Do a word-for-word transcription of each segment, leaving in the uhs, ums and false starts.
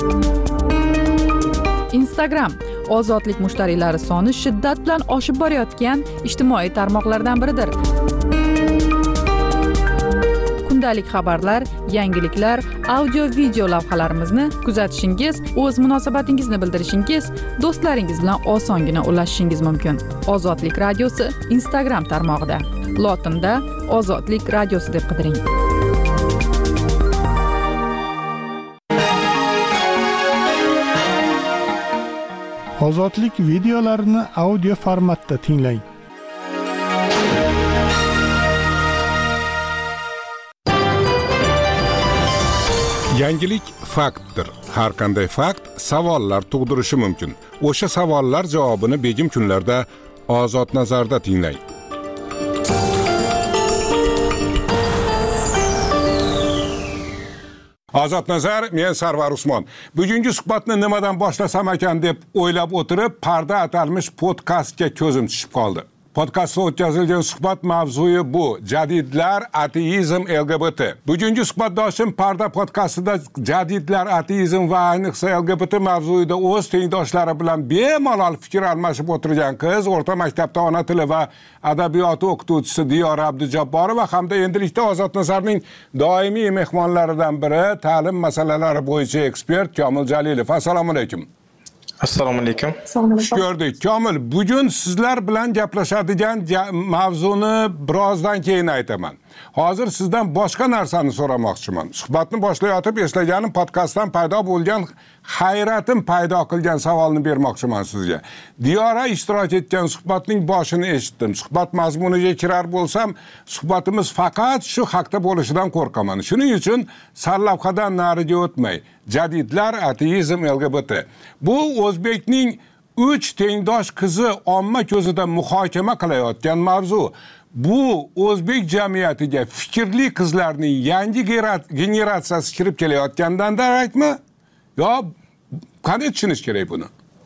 Instagram ozodlik mushtariylari soni shiddat bilan oshib borayotgan ijtimoiy tarmoqlardan biridir. Kundalik xabarlar, yangiliklar, audio video lavhalarimizni kuzatishingiz, o'z munosabatingizni bildirishingiz, do'stlaringiz bilan osongina ulashishingiz mumkin. Ozodlik radiosi Instagram tarmog'ida. Lotinda Ozodlik radiosi deb qidiring. Ozodlik videolarini audio formatda tinglang. Yangilik faktdir. Har qanday fakt savollar tug'dirishi mumkin. O'sha savollar javobini begim kunlarda Ozod nazarda tinglang. Ozod nazar, men Sarvar Usmon. Bugungi suhbatni nimadan boshlasam ekan deb o'ylab o'tirib, parda atalmish podkastga ko'zim tushib qoldi. Podkastda o'tkazilgan suhbat mavzusi bu: jadidlar, ateizm, L G B T. Bugungi suhbatdoshim Parda podkastida jadidlar, ateizm va ayniqsa L G B T mavzuida o'z tengdoshlari bilan bemalol fikr almashib o'tirgan qiz, o'rta maktabda ona tili va adabiyoti o'qituvchisi Diyora Abdujabborova hamda endilikda Ozod nazarning doimiy mehmonlaridan biri, ta'lim masalalari bo'yicha ekspert Komil Jalilov. Assalomu alaykum. Assalomu alaykum. Xush ko'rdik. Komil, bugun sizlar bilan gaplashadigan mavzuni birozdan keyin aytaman. Hozir sizdan boshqa narsani so'ramoqchiman. Suhbatni boshlayotib eslaganim podkastdan paydo bo'lgan hayratim paydo qilgan savolni bermoqchiman sizga. Diyora ishtirok etgan suhbatning boshini eshitdim. Suhbat mazmuniga kirar bo'lsam, suhbatimiz faqat shu haqda bo'lishidan qo'rqaman. Shuning uchun sarlavhadan nariga o'tmay, jadidlar, ateizm, L G B T. Bu o'zbekning uch tengdosh qizi omma ko'zida muhokama qilayotgan mavzu. Bu o'zbek jamiyatiga fikrli qizlarning yangi generatsiyasi kirib kelayotgandan darakmi? Yo, qanday tushunish kerak buni?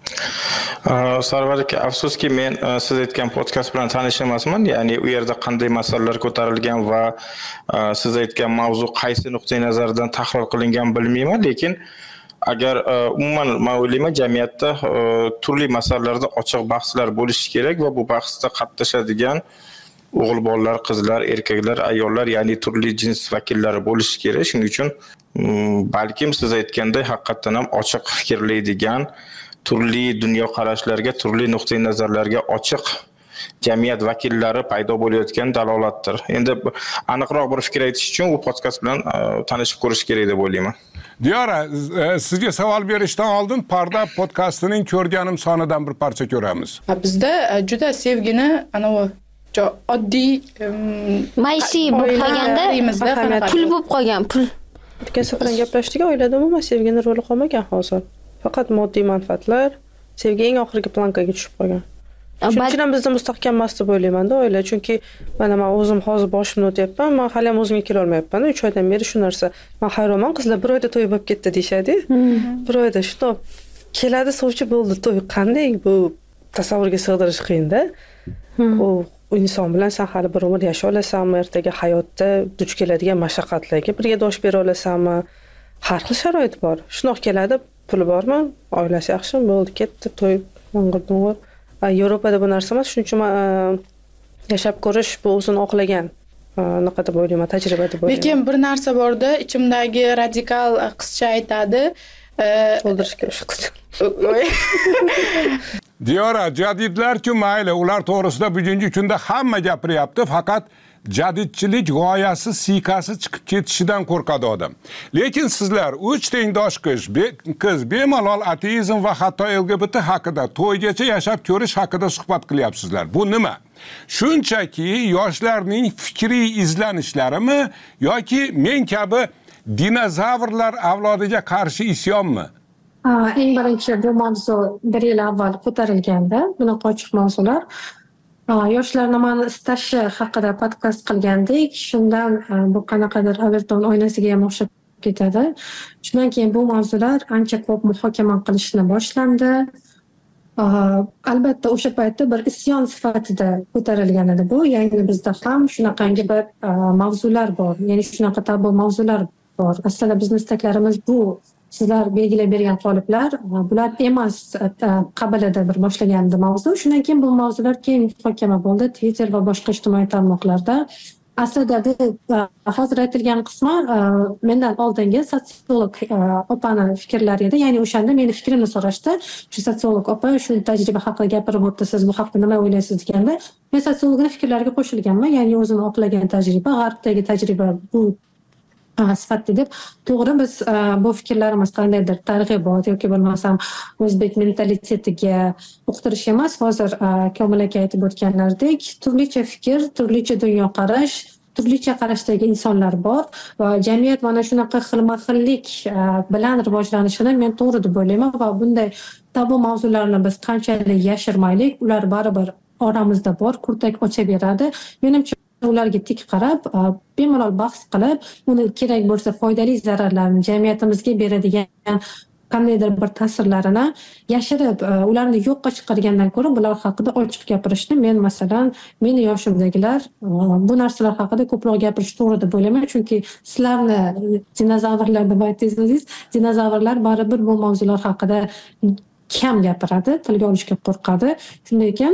Sarvar aka, afsuski men siz aytgan podkast bilan tanish emasman. Ya'ni u yerda qanday masalalar ko'tarilgan va siz aytgan mavzu qaysi nuqtai nazardan tahlil qilingan bilmayman, lekin agar umuman men o'ylayman jamiyatda turli masalalarda ochiq bahslar bo'lishi kerak va bu bahsda qatnashadigan o'g'il bolalar, qizlar, erkaklar, ayollar, ya'ni turli jins vakillari bo'lishi kerak. Shuning uchun balkim siz aytganday haqiqatan ham ochiq fikrlaydigan, turli dunyo qarashlarga, turli nuqtai nazarlarga ochiq jamiyat vakillari paydo bo'layotgan dalolatdir. Endi aniqroq bir fikr aytish uchun bu podkast bilan tanishib ko'rish kerak deb o'ylayman. Diyora, sizga savol berishdan oldin Parda podkastining ko'rganim sonidan bir parcha ko'ramiz. Bizda juda sevgini ana oddiy maishiy bo'lib qolganda, pul bo'lib qolgan, pul. Podkast bilan gaplashdik, oilada umuman sevgini roli qolmagan hozir. Faqat moddiy manfaatlar, sevgi eng oxirgi plankaga tushib qolgan. Shuning uchun ham bizda mustahkam emas deb o'ylayman-da oila, chunki mana men o'zim hozir boshimni o'tyapman, men hali ham o'zimga kela olmayapman. uch oydan beri shu narsa. Men hayronman, qizlar bir oyda to'y bo'lib ketdi deyshadi. Bir oyda shu keladi, sovchi bo'ldi, to'y qanday bu tasavvurga sig'dirish qiyin-da. U inson bilan sen hali bir umr yashay olasanmi, ertaga hayotda duch keladigan mashaqqatlarga birga dosh bera olasanmi? Har xil sharoit bor. Shunoq keladi, puli bormi? Oilasi yaxshimi? Bo'ldi, ketdi, to'y, o'ng'ir-o'ng'ir. Yevropada bu narsa emas, shuning uchun yashab ko'rish bu o'zini oqlagan naqa deb o'ylayman, tajriba deb o'ylayman. Lekin bir narsa borda, ichimdagi radikal qizcha aytadi, o'ldirishga o'sha Diyora, jadidlar-ku mayli, ular to'g'risida bugungi kunda hamma gapiryapti, faqat jadidchilik g'oyasi, siykasi chiqib ketishidan qo'rqadi odam. Lekin sizlar uch tengdosh qiz, qiz bemalol ateizm va hatto L G B T haqida, to'ygacha yashab ko'rish haqida suhbat qilyapsizlar. Bu nima? Shunchaki yoshlarning fikriy izlanishlarimi yoki men kabi dinozavrlar avlodiga qarshi isyonmi? Eng birinchi bu mavzu bir yil avval ko'tarilganda, bunaqa ochiq mavzular yoshlar nimani istashi haqida podkast qilgandik. Shundan bu qanaqadir Averton oynasiga ham o'xshab ketadi. Shundan keyin bu mavzular ancha ko'p muhokama qilishni boshlandi. Albatta o'sha paytda bir isyon sifatida ko'tarilgan edi bu. Ya'ni bizda ham shunaqangi bir mavzular bor. Ya'ni shunaqa tabu mavzular bor. Aslida bizning istaklarimiz bu sizlar belgilab bergan qoliplar bular emas qabilida bir boshlagandi mavzu. Shundan keyin bu mavzular keyin muhokama bo'ldi Twitter va boshqa ijtimoiy tarmoqlarda. Aslida hozir aytilgan qismi mendan oldingi sotsiolog opani fikrlari edi. Ya'ni o'shanda meni fikrimni so'rashdi. Shu sotsiolog opa shu tajriba haqida gapirib o'tdi. Siz bu haqida nima o'ylaysiz deganda, men sotsiologning fikrlariga qo'shilganman. Ya'ni o'zini oqlagan tajriba, g'arbdagi tajriba bu sifatida deb. To'g'ri, biz bu fikrlarimiz qandaydir targ'ibot yoki bo'lmasam o'zbek mentalitetiga uqtirish emas. Hozir Komil aka aytib o'tganlaridek, turlicha fikr, turlicha dunyoqarash, turlicha qarashdagi insonlar bor va jamiyat mana shunaqa xilma-xillik bilan rivojlanishini men to'g'ri deb o'ylayman va bunday tabu mavzularni biz qanchalik yashirmaylik, ular baribir oramizda bor, kurtak ochaveradi. Menimcha ularga tik qarab, bemalol bahs qilib, uni kerak bo'lsa foydali zararlarni, jamiyatimizga beradigan qandaydir bir ta'sirlarini yashirib, ularni yo'qqa chiqargandan ko'ra bular haqida ochiq gapirishni men masalan, meni yoshimdagilar bu narsalar haqida ko'proq gapirish to'g'ri deb o'ylayman, chunki sizlarni dinozavrlar deb aytdingiz, dinozavrlar baribir bu mavzular haqida kam gapiradi, tilga olishga qo'rqadi. Shunday ekan,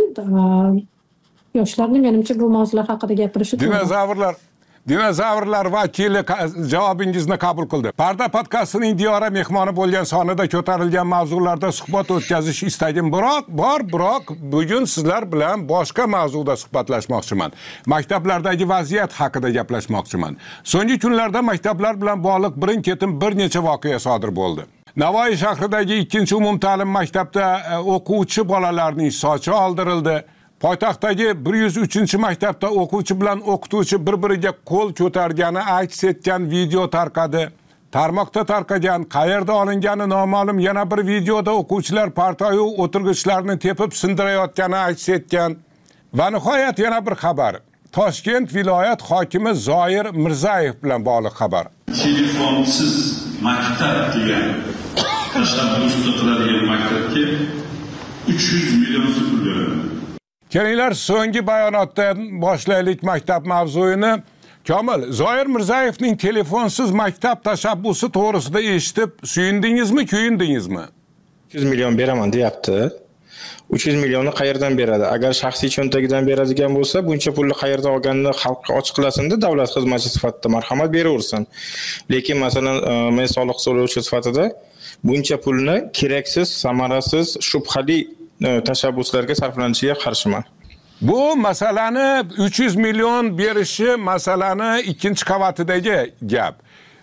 yoshlarni menimcha bu mavzular haqida gapirishi to'g'ri. Dinozavrlar Dinozavrlar vakili javobingizni qabul qildi. Parda podkastining Diyora mehmoni bo'lgan sonida ko'tarilgan mavzularda suhbat o'tkazish istagim biroq bor, biroq bugun sizlar bilan boshqa mavzuda suhbatlashmoqchiman. Maktablardagi vaziyat haqida gaplashmoqchiman. So'nggi kunlarda maktablar bilan bog'liq birin-ketin bir necha voqea sodir bo'ldi. Navoiy shahridagi ikkinchi umumta'lim maktabda o'quvchi bolalarning sochi oldirildi. Poytaxtdagi bir yuz uchinchi maktabda o'quvchi bilan o'qituvchi bir-biriga qo'l ko'targani aks etgan video tarqadi. Tarmoqda tarqagan, qayerda olingani noma'lum yana bir videoda o'quvchilar partoyu o'tirg'ichlarni tepib sindirayotgani aks etgan. Va nihoyat yana bir xabar. Toshkent viloyat hokimi Zoir Mirzayev bilan bog'liq xabar. Telefonsiz maktab degan tashabbusda qiladigan maktabga uch yuz million pul beriladi. Kelinglar, so'nggi bayonotdan boshlaylik maktab mavzuyini. Komil, Zoir Mirzayevning telefonsiz maktab tashabbusi to'g'risida eshitib, suyundingizmi, kuyundingizmi? uch yuz million beraman deyapti. uch yuz millionni qayerdan beradi? Agar shaxsiy cho'ntagidan beradigan bo'lsa, buncha pulni qayerdan olganini xalqqa ochiqlasin-da, davlat xizmatchi sifatida marhamat beraversin. Lekin masalan, men soliq to'lovchi sifatida buncha pulni keraksiz, samarasiz, shubhali tashabbuslarga sarflanishiga qarshiman. Bu masalani uch yuz million berishi masalani ikkinchi qavatidagi gap.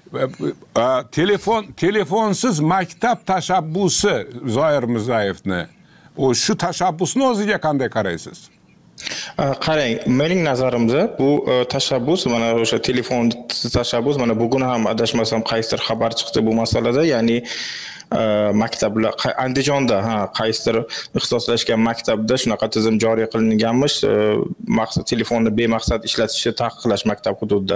Telefon telefonsiz maktab tashabbusi Zoir Mirzayevni. O shu tashabbusni o'ziga qanday qaraysiz? Qarang, mening nazarimda bu tashabbus, mana o'sha telefonsiz tashabbus, mana bugun ham adashmasam qaysidir xabar chiqdi bu masalada, ya'ni maktablar Andijonda ha qaysidir ixtisoslashgan maktabda shunaqa tizim joriy qilinganmish, maqsad telefonni bemaqsad ishlatishni taqiqlash maktab hududida.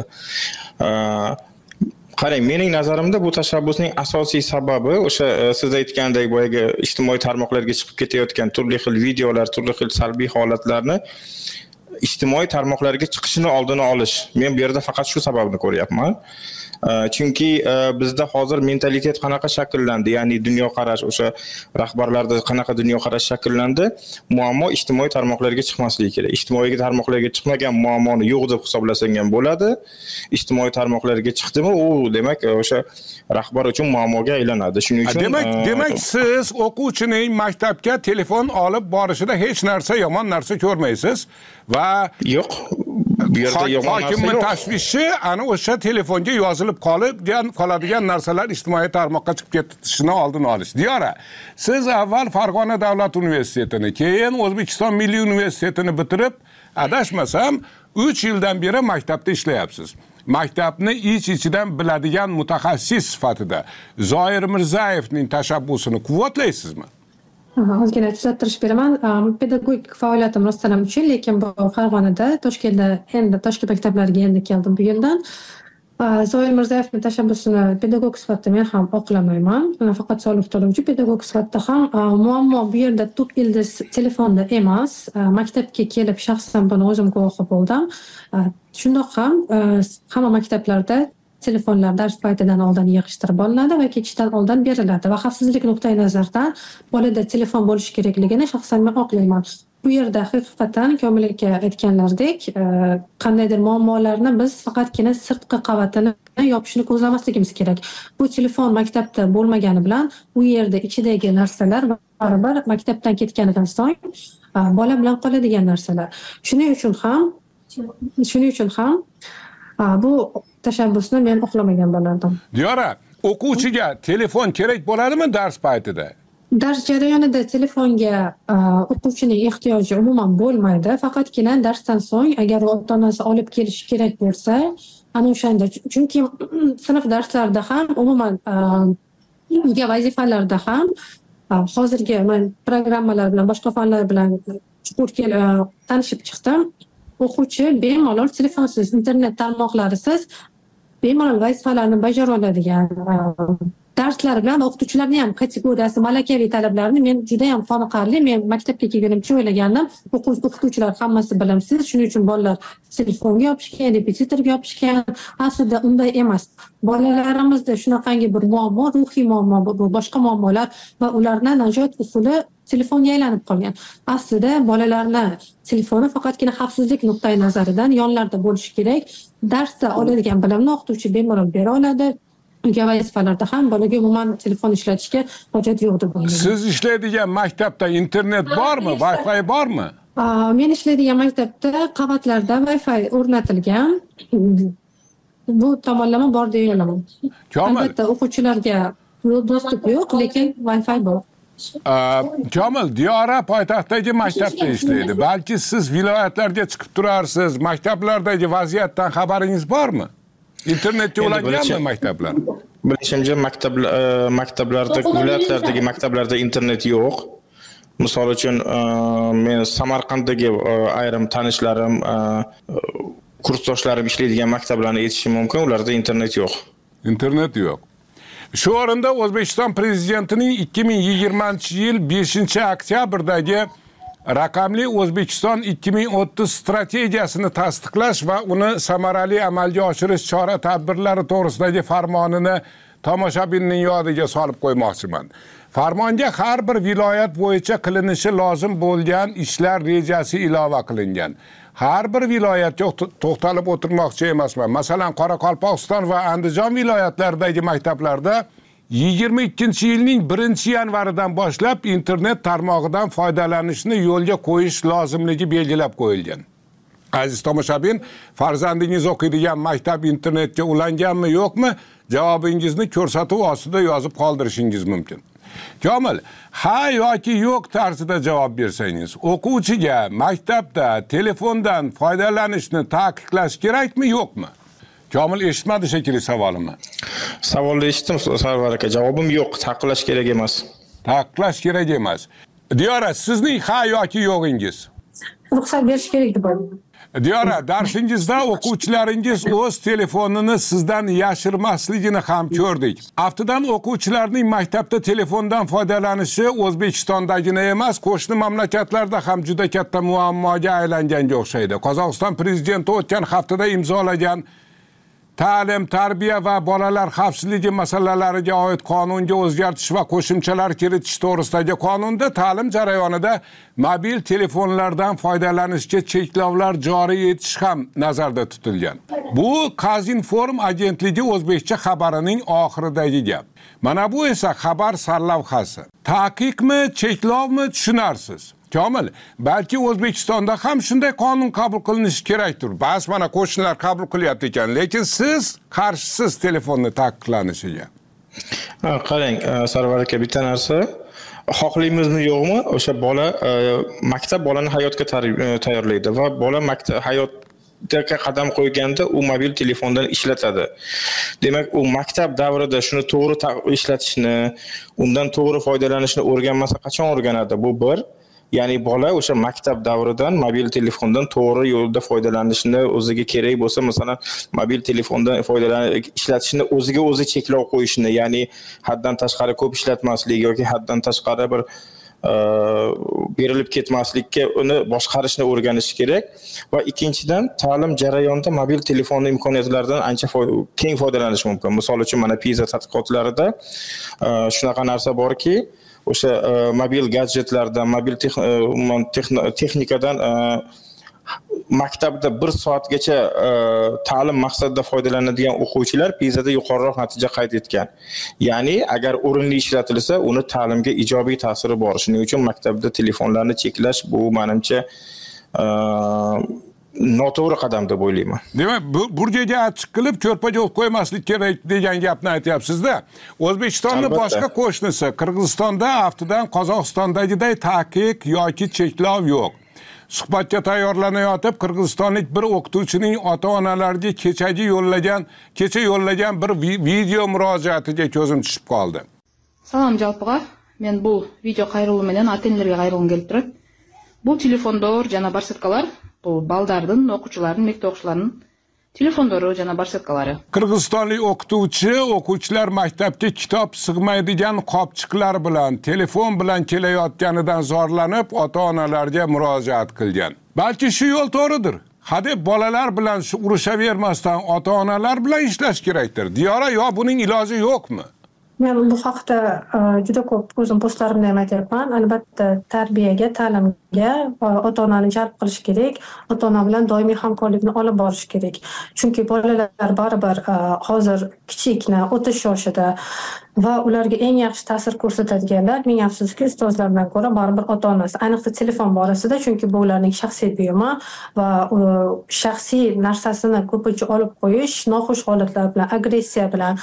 Qarang, mening nazarimda bu tashabbusning asosiy sababi o'sha siz aytgandek boyagi ijtimoiy tarmoqlarga chiqib ketayotgan turli xil videolar, turli xil salbiy holatlarni ijtimoiy tarmoqlarga chiqishini oldini olish. Men bu yerda faqat shu sababni ko'ryapman. Chunki bizda hozir mentalitet qanaqa shakllandi, ya'ni dunyoqarash, o'sha rahbarlarda qanaqa dunyoqarash shakllandi, muammo ijtimoiy tarmoqlarga chiqmasligi kerak. Ijtimoiy tarmoqlarga chiqmagan muammoni yo'q deb hisoblasang ham bo'ladi. Ijtimoiy tarmoqlarga chiqdimi, u demak o'sha rahbar uchun muammoga aylanadi. Shuning uchun demak, demak siz o'quvchining maktabga telefon olib borishida hech narsa, yomon narsa ko'rmaysiz va yo'q. Bu yerda yomon narsa yo'q. Hokimning tashvishi ana o'sha telefonga yozilib qolgan qoladigan narsalar ijtimoiy tarmoqqa chiqib ketishini oldini olish. Diyora, siz avval Farg'ona davlat universitetini, keyin O'zbekiston Milliy universitetini bitirib, adashmasam uch yildan beri maktabda ishlayapsiz. Maktabni ich-ichidan biladigan mutaxassis sifatida Zoir Mirzayevning tashabbusini quvvatlaysizmi? Ozgina tuzatirish beraman. Pedagogik faoliyatim rostdan uch yil, lekin bu Farg'onada, Toshkentda, endi Toshkent maktablariga endi keldim bu yildan. Zoir Mirzayevning tashabbusini pedagog sifatida men ham oqlamayman. Faqat soliq to'lovchi pedagog sifatida ham muammo bu yerda tub ildiz telefonda emas. Maktabga kelib shaxsan buni o'zim guvohi bo'ldim. Shundoq ham hamma maktablarda telefonlar dars paytidan oldin yig'ishtirib olinadi va ketishdan oldin beriladi va xavfsizlik nuqtai nazaridan bolada telefon bo'lishi kerakligini shaxsan men oqlayman. Bu yerda haqiqatan Komil aka aytganlaridek, qandaydir muammolarni biz faqatgina sirtqi qavatini yopishni ko'zlamasligimiz kerak. Bu telefon maktabda bo'lmagani bilan u yerda ichidagi narsalar baribir maktabdan ketganidan so'ng bola bilan qoladigan narsalar. Shuning uchun ham shuning uchun ham bu tashabbusni men oqlamagan bo'lardim. Diyora, o'quvchiga telefon kerak bo'ladimi dars paytida? Dars jarayonida telefonga o'quvchining ehtiyoji umuman bo'lmaydi. Faqatgina darsdan so'ng agar ota-onasi olib kelishi kerak bo'lsa, ana o'shanda, chunki sinf darslarida ham umuman uyga vazifalarda ham hozirgi men programmalar bilan boshqa fanlar bilan chuqur tanishib chiqdim. O'quvchi bemalol telefonsiz, internet tarmoqlarisiz bemalol vazifalarni bajara oladigan darslar bilan o'qituvchilarning ham kategoriyasi, malakaviy talablarini men juda ham qoniqarli. Men maktabga kelganimcha o'ylagandim, o'qituvchilar hammasi bilimsiz, shuning uchun bolalar telefonga yopishgan, repetitorga yopishgan. Aslida unday emas. Bolalarimizda shunaqangi bir muammo, ruhiy muammo, boshqa muammolar va ularni najot usuli telefonga aylanib qolgan. Aslida bolalarni telefoni faqatgina xavfsizlik nuqtai nazaridan yonlarda bo'lishi kerak. Darsda oladigan bilimni o'qituvchi bemalol bera oladi. Uyga vazifalarda ham bolaga umuman telefon ishlatishga hojat yo'q deb o'ylayman. Siz ishlaydigan maktabda internet bormi, Wi-Fi bormi? Men ishlaydigan maktabda qavatlarda Wi-Fi o'rnatilgan. Bu tomonlama bor deb o'ylayman. Albatta o'quvchilarga dostуп yo'q, lekin Wi-Fi bor. Komil, Diyora poytaxtdagi maktabda ishlaydi. Balki siz viloyatlarga chiqib turarsiz. Maktablardagi vaziyatdan xabaringiz bormi? Internetga ulanganmi maktablar? Bilishimcha maktablar maktablarda, viloyatlardagi maktablarda internet yo'q. Misol uchun men Samarqanddagi ayrim tanishlarim, kursdoshlarim ishlaydigan maktablarni aytishim mumkin, ularda internet yo'q. Internet yo'q. Shu o'rinda O'zbekiston prezidentining ikki ming yigirmanchi yil beshinchi oktyabrdagi Raqamli O'zbekiston ikki ming o'ttiz strategiyasini tasdiqlash va uni samarali amalga oshirish chora-tadbirlari to'g'risidagi farmonini tomoshabinning yodiga solib qo'ymoqchiman. Farmonga har bir viloyat bo'yicha qilinishi lozim bo'lgan ishlar rejasi ilova qilingan. Har bir viloyatga to'xtalib o'tirmoqchi emasman. Masalan, Qoraqalpog'iston va Andijon viloyatlaridagi maktablarda yigirma ikkinchi yilning birinchi yanvaridan boshlab internet tarmog'idan foydalanishni yo'lga qo'yish lozimligi belgilab qo'yilgan. Aziz tomoshabin, farzandingiz o'qiydigan maktab internetga ulanganmi, yo'qmi? Javobingizni ko'rsatuv ostida yozib qoldirishingiz mumkin. Komil, ha yoki yo'q tarzida javob bersangiz, o'quvchiga maktabda telefondan foydalanishni taqiqlash kerakmi, yo'qmi? Komil eshitmadi shekilli savolimni. Savolni eshitdim, Sarvar aka. Javobim yo'q, taqiqlash kerak emas. Taqiqlash kerak emas. Diyora, sizning ha yoki yo'g'ingiz? Ruxsat berish kerak deb o'ylayman. Diyora, darsingizda o'quvchilaringiz o'z telefonini sizdan yashirmasligini ham ko'rdik. Aftidan o'quvchilarning maktabda telefondan foydalanishi O'zbekistondagina emas, qo'shni mamlakatlarda ham juda katta muammoga aylanganga o'xshaydi. Qozog'iston prezidenti o'tgan haftada imzolagan ta'lim, tarbiya va bolalar xavfsizligi masalalariga oid qonunga o'zgartish va qo'shimchalar kiritish to'g'risidagi qonunda ta'lim jarayonida mobil telefonlardan foydalanishga cheklovlar joriy etish ham nazarda tutilgan. Bu Qazinform agentligi o'zbekcha xabarining oxiridagi gap. Mana bu esa xabar sarlavhasi. Taqiqmi, cheklovmi tushunarsiz. Komil, balki O'zbekistonda ham shunday qonun qabul qilinishi kerakdir. Bas mana qo'shnilar qabul qilyapti ekan, lekin siz qarshisiz telefonni taqiqlanishiga. Qarang, Sarvar aka, bitta narsa, xohlaymizmi yo'qmi, o'sha bola maktab bolani hayotga tayyorlaydi va bola maktab hayotga qadam qo'yganda u mobil telefondan ishlatadi. Demak, u maktab davrida shuni to'g'ri ishlatishni, undan to'g'ri foydalanishni o'rganmasa qachon o'rganadi? Bu bir. Ya'ni bola o'sha maktab davridan mobil telefondan to'g'ri yo'lda foydalanishni, o'ziga kerak bo'lsa, masalan, mobil telefondan foydalanib ishlatishni o'ziga o'zi cheklov qo'yishni, ya'ni haddan tashqari ko'p ishlatmaslik yoki haddan tashqari bir berilib ketmaslikka uni boshqarishni o'rganish kerak va ikkinchidan ta'lim jarayonida mobil telefon imkoniyatlaridan ancha keng foydalanish mumkin. Misol uchun mana PISA tadqiqotlarida shunaqa narsa borki, o'sha mobil gadjetlardan, mobil texnikadan maktabda bir soatgacha ta'lim maqsadida foydalanadigan o'quvchilar PISAda yuqoriroq natija qayd etgan. Ya'ni agar o'rinli ishlatilsa, uni ta'limga ijobiy ta'siri bor. Shuning uchun maktabda telefonlarni cheklash bu menimcha noto'g'ri qadam deb o'ylayman. Demak, burgaga achchiq qilib ko'rpaga o'q qo'ymaslik kerak degan gapni aytyapsiz-da. O'zbekistonning boshqa qo'shnisi Qirg'izistonda aftidan Qozog'istondagiday taqiq yoki cheklov yo'q. Suhbatga tayyorlanayotib Qirg'izistonlik bir o'qituvchining ota-onalariga kechagi yo'llagan, kecha yo'llagan bir video murojaatiga ko'zim tushib qoldi. Salom jalpiga, men bu video qayriluvim bilan ota-onalarga qayrilgim kelib turibdi. Bu telefondor jana barsetkalar, bu baldardan, o'quvchilarning, maktab o'quvchilarining telefondori jana barsetkalari. Qirg'izistonlik o'qituvchi o'quvchilar maktabga kitob sig'maydigan qopchiqlar bilan, telefon bilan kelayotganidan zorlanib, ota-onalarga murojaat qilgan. Balki shu yo'l to'g'ridir. Hadeb bolalar bilan urushavermasdan ota-onalar bilan ishlash kerakdir. Diyora, yo buning iloji yo'qmi? Men bu haqda juda ko'p o'zim postlarimda ham aytyapman. Albatta, tarbiyaga, ta'limga ota-onani jalb qilish kerak. Ota-ona bilan doimiy hamkorlikni olib borish kerak. Chunki bolalar baribir hozir kichikna, o'tish yoshida va ularga eng yaxshi ta'sir ko'rsatadiganlar, ming afsuski, ustozlardan ko'ra baribir ota-onasi. Ayniqsa telefon borasida, chunki bu ularning shaxsiy buyumi va shaxsiy narsasini ko'pincha olib qo'yish, noxush holatlar bilan, agressiya bilan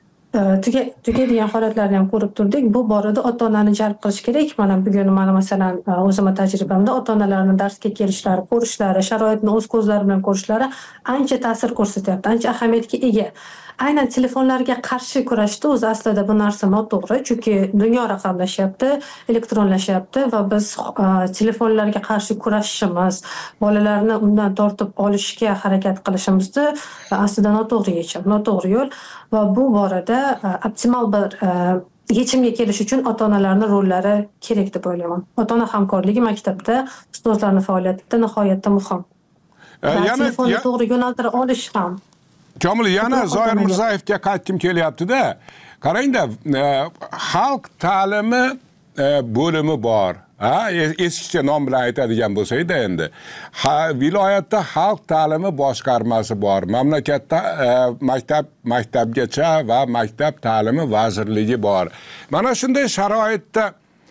tugaydigan holatlarni ham ko'rib turdik. Bu borada ota-onani jalb qilish kerak. Mana bugun mana masalan o'zimning tajribamda ota-onalarning darsga kelishlari, ko'rishlari, sharoitni o'z ko'zlari bilan ko'rishlari ancha ta'sir ko'rsatyapti, ancha ahamiyatga ega. Aynan telefonlarga qarshi kurashda o'zi aslida bu narsa noto'g'ri, chunki dunyo raqamlashyapti, elektronlashyapti va biz telefonlarga qarshi kurashishimiz, bolalarni undan tortib olishga harakat qilishimizni aslida noto'g'ri yechim, noto'g'ri yo'l va bu borada optimal bir yechimga kelish uchun ota-onalarning rollari kerak deb o'ylayman. Ota-ona hamkorligi maktabda ustozlarning faoliyatida nihoyatda muhim. Telefonni to'g'ri yo'naltira olish ham. Komil, yana Zoir Mirzayevga qaytkim kelyapti-da. Qarangda, xalq ta'limi bo'limi bor. Ha, eskicha nom bilan aytadigan bo'lsak-da endi. Ha, viloyatda xalq ta'limi boshqarmasi bor. Mamlakatda maktab maktabgacha va maktab ta'limi vazirligi bor. Mana shunday sharoitda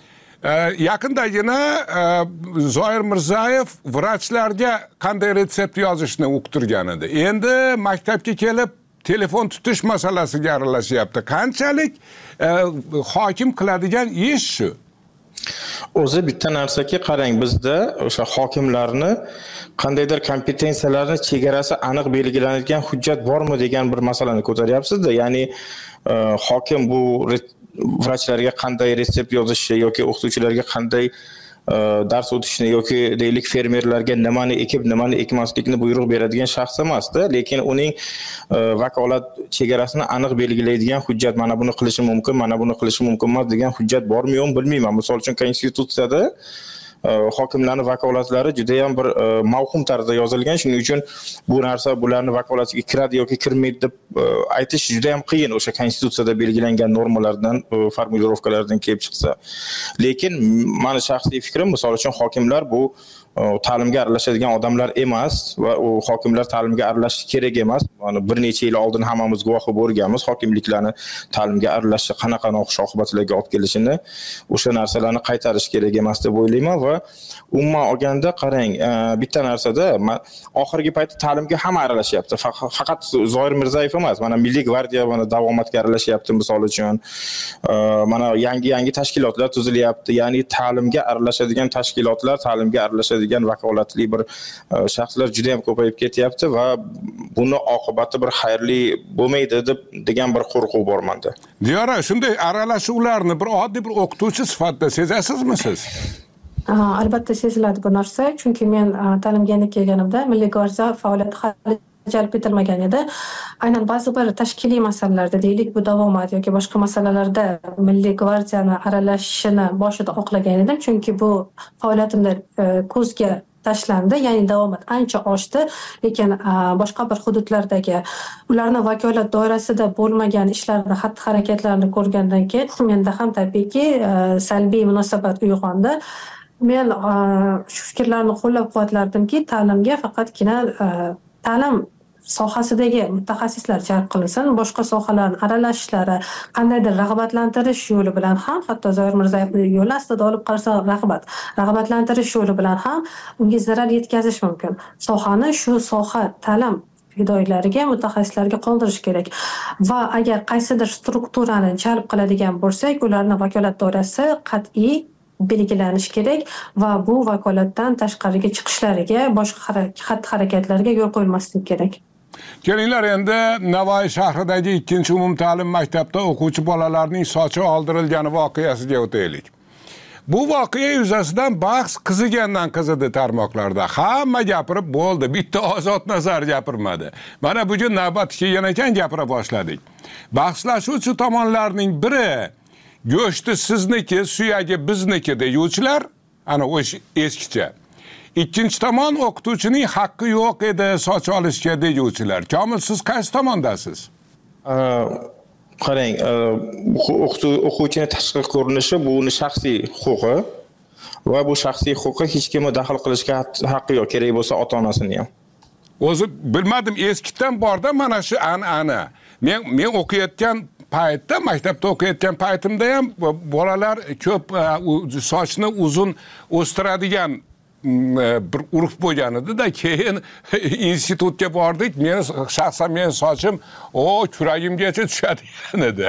yaqindagina Zoir Mirzayev vrachlarga qanday retsept yozishni o'qitirgan edi. Endi maktabga kelib telefon tutish masalasiga aralashyapti. Qanchalik hokim qiladigan ish shu? O'zi bitta narsaki, qarang, bizda o'sha hokimlarni qandaydir kompetensiyalarni chegarasi aniq belgilanadigan hujjat bormi degan bir masalani ko'taryapsiz-da. Ya'ni hokim bu vrachlarga qanday retsept yozishi yoki o'qituvchilarga qanday dars o'tishni yoki deylik fermerlarga nimani ekib, nimani ekmaslikni buyruq beradigan shaxs emasda, lekin uning vakolat chegarasini aniq belgilaydigan hujjat, mana buni qilishi mumkin, mana buni qilishi mumkin emas degan hujjat bormi-yo'qmi bilmayman. Misol uchun konstitutsiyada hokimlarning vakolatlari juda ham bir mavhum tarzda yozilgan. Shuning uchun bu narsa bularning vakolatiga kiradi yoki kirmaydi deb aytish juda ham qiyin, o'sha konstitutsiyada belgilangan normalardan, formulirovkalardan kelib chiqsa. Lekin meni shaxsiy fikrim, misol uchun hokimlar bu ta'limga aralashadigan odamlar emas va u hokimlar ta'limga aralashishi kerak emas. Mana bir necha yil oldin hammamiz guvohi bo'lganmiz hokimliklarni ta'limga aralashishi qanaqa noxush oqibatlarga olib kelishini. O'sha narsalarni qaytarish kerak emas deb o'ylayman va umuman olganda qarang, bitta narsada oxirgi paytda ta'limga hamma aralashyapti. Faqat Zoir Mirzayev emas, mana Milliy gvardiya mana davomatga aralashyapti misol uchun. Mana yangi-yangi tashkilotlar tuzilyapti. Ya'ni ta'limga aralashadigan tashkilotlar, ta'limga aralashadigan vakolatli bir shaxslar juda ham ko'payib ketyapti va buni oqibati bir xayrli bo'lmaydi deb degan bir qo'rquv bor menda. Diyora, shunday aralashuvlarni bir oddiy bir o'qituvchi sifatida sezasizmi siz? Albatta seziladi bu narsa, chunki men ta'limga kelganimda Milliy gvardiya faoliyati hali jalb etilmagan edi. Aynan ba'zi bir tashkiliy masalalarda deylik, bu davomat yoki boshqa masalalarda Milliy gvardiyani aralashishini boshida oqlagan edim, chunki bu faoliyatimda ko'zga tashlandi, ya'ni davomat ancha oshdi, lekin boshqa bir hududlardagi ularning vakolat doirasida bo'lmagan ishlarni, xatti-harakatlarni ko'rgandan keyin menda ham tabiiyki salbiy munosabat uyg'ondi. Men shu fikrlarni qo'llab-quvvatlardimki, ta'limga faqatgina ta'lim sohasidagi mutaxassislar jalb qilinsin, boshqa sohalarning aralashishlari qandaydir rag'batlantirish yo'li bilan ham, hatto Zoir Mirzayevning yo'li aslida olib qarasa rag'bat, rag'batlantirish yo'li bilan ham unga zarar yetkazish mumkin. Sohani shu soha ta'lim fidoyilariga, mutaxassislarga qoldirish kerak va agar qaysidir strukturani jalb qiladigan bo'lsak, ularning vakolat doirasi qat'iy belgilanishi kerak va bu vakolatdan tashqariga chiqishlariga, boshqa xatti-harakatlarga yo'l qo'yilmasligi kerak. Kelinglar, endi Navoiy shahridagi ikkinchi umumta'lim maktabda o'quvchi bolalarning sochi oldirilgani voqeasiga o'taylik. Bu voqea yuzasidan bahs qizigandan qizidi tarmoqlarda. Hamma gapirib bo'ldi, bitta Ozod Nazar gapirmadi. Mana bugun navbat kelgan ekan, gapira boshladik. Bahslashuvchi tomonlarning biri go'shti sizniki, suyagi bizniki deyuvchilar, ana o'sha eskicha. Ikkinchi tomon o'qituvchining haqqi yo'q edi soch olishga deyuvchilar. Komil, siz qaysi tomondasiz? Qarang, o'quvchining tashqi ko'rinishi bu uning shaxsiy huquqi va bu shaxsiy huquqi hech kimni daxl qilishga haqqi yo'q, kerak bo'lsa ota-onasini ham. O'zi bilmadim, eskidan borda mana shu an'ana. Men men o'qiyotgan paytda, maktabda o'qiyotgan paytimda ham bolalar ko'p sochni uzun o'stiradigan bir urf bo'lgan edi-da, keyin institutga bordik. Men shaxsan men sochim o kuragimgacha tushadigan edi.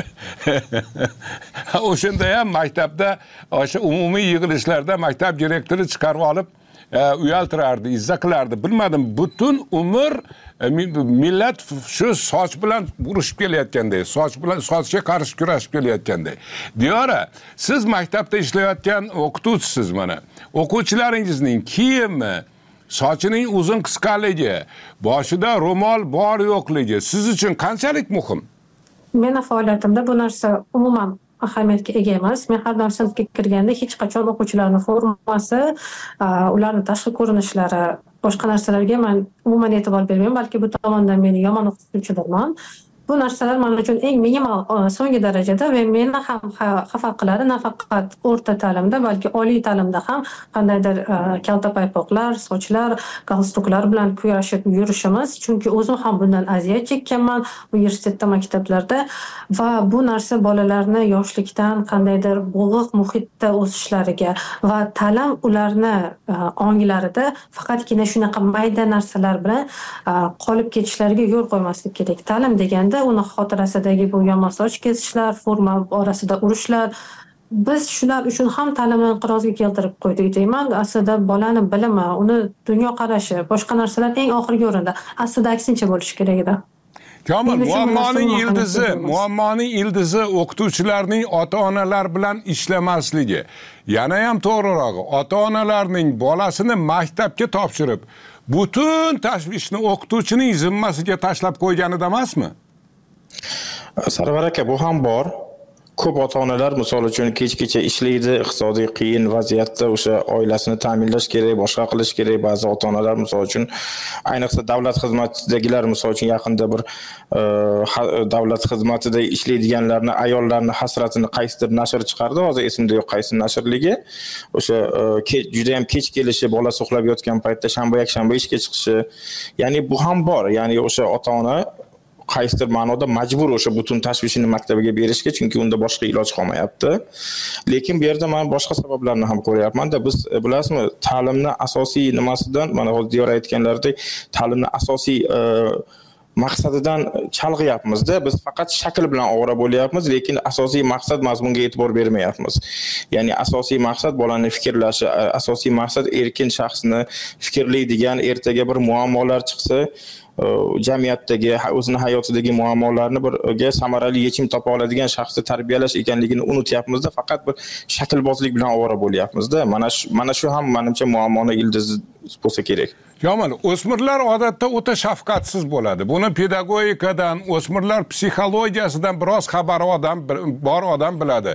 O'shanda ham maktabda o'sha umumiy yig'ilishlarda maktab direktori chiqarib olib uyaltirardi, izza qilardi. Bilmadim, butun umr millat shu soch bilan urushib kelayotganday, soch bilan sochga qarshi kurashib kelayotganday. Diyora, siz maktabda ishlayotgan o'qituvchisiz mana. O'quvchilaringizning kiyimi, sochining uzun qisqaligi, boshida ro'mol bor yo'qligi siz uchun qanchalik muhim? Meni faoliyatimda bu narsa umuman ahamiyatga ega emas. Men har doim sinfga kirganda hech qachon o'quvchilarning formasi, ularning tashqi ko'rinishlari, boshqa narsalarga men umuman e'tibor bermayman, balki bu tomondan meni yomon o'qituvchidirman. Bu narsalar men uchun eng minimal so'nggi darajada va meni ham xafa qiladi, nafaqat o'rta ta'limda, balki oliy ta'limda ham qandaydir kalta paypoqlar, sochlar, galstuklar bilan kurashib yurishimiz, chunki o'zim ham bundan aziyat chekkanman universitetda, maktablarda va bu narsa bolalarni yoshlikdan qandaydir bo'g'iq muhitda o'sishlariga va ta'lim ularni onglarida faqatgina shunaqa mayda narsalar bilan qolib ketishlariga yo'l qo'ymaslik kerak. Ta'lim deganda uni xotirasidagi bu yomon soch kesishlar, forma orasida urushlar, biz shular uchun ham ta'limni inqirozga keltirib qo'ydik deyman. Aslida bolani bilimi, uni dunyoqarashi, boshqa narsalar eng oxirgi o'rinda. Aslida aksincha bo'lishi kerak edi. Komil, muammoning ildizi, muammoning ildizi o'qituvchilarning ota-onalar bilan ishlamasligi. Yana ham to'g'rirog'i, ota-onalarning bolasini maktabga topshirib, butun tashvishni o'qituvchining zimmasiga tashlab qo'yganida emasmi? Sarvar aka, bu ham bor. Ko'p ota-onalar misol uchun kech-kecha ishlaydi, iqtisodiy qiyin vaziyatda o'sha oilasini ta'minlash kerak, boshqa qilish kerak. Ba'zi ota-onalar misol uchun, ayniqsa davlat xizmatidagilar misol uchun yaqinda bir davlat xizmatida ishlaydiganlarni, ayollarni hasratini qaysidir nashr chiqardi, hozir esimda yo'q qaysi nashrligi. O'sha juda ham kech kelishi, bolasi uxlab yotgan paytda shanba yakshanba ishga chiqishi. Ya'ni bu ham bor. Ya'ni o'sha ota-ona qaysidir ma'noda majbur o'sha butun tashvishini maktabiga berishga, chunki unda boshqa iloj qolmayapti. Lekin bu yerda men boshqa sabablarni ham ko'ryapman-da. Biz bilasizmi, ta'limni asosiy nimasidan, mana hozir Diyor aytganlaridek, ta'limni asosiy maqsadidan chalg'iyapmiz-da. Biz faqat shakl bilan ovora bo'lyapmiz, lekin asosiy maqsad mazmunga e'tibor bermayapmiz. Ya'ni asosiy maqsad bolaning fikrlashi, asosiy maqsad erkin shaxsni fikrlaydigan, ertaga bir muammolar chiqsa jamiyatdagi o'zini hayotidagi muammolarni birga samarali yechim topa oladigan shaxsni tarbiyalash ekanligini unutyapmizda, faqat bir shaklbozlik bilan ovora bo'lyapmizda. Mana shu mana shu ham menimcha muammoni ildizi bo'lsa kerak. Yomon, o'smirlar odatda o'ta shafqatsiz bo'ladi. Buni pedagogikadan, o'smirlar psixologiyasidan biroz xabari odam bor odam biladi.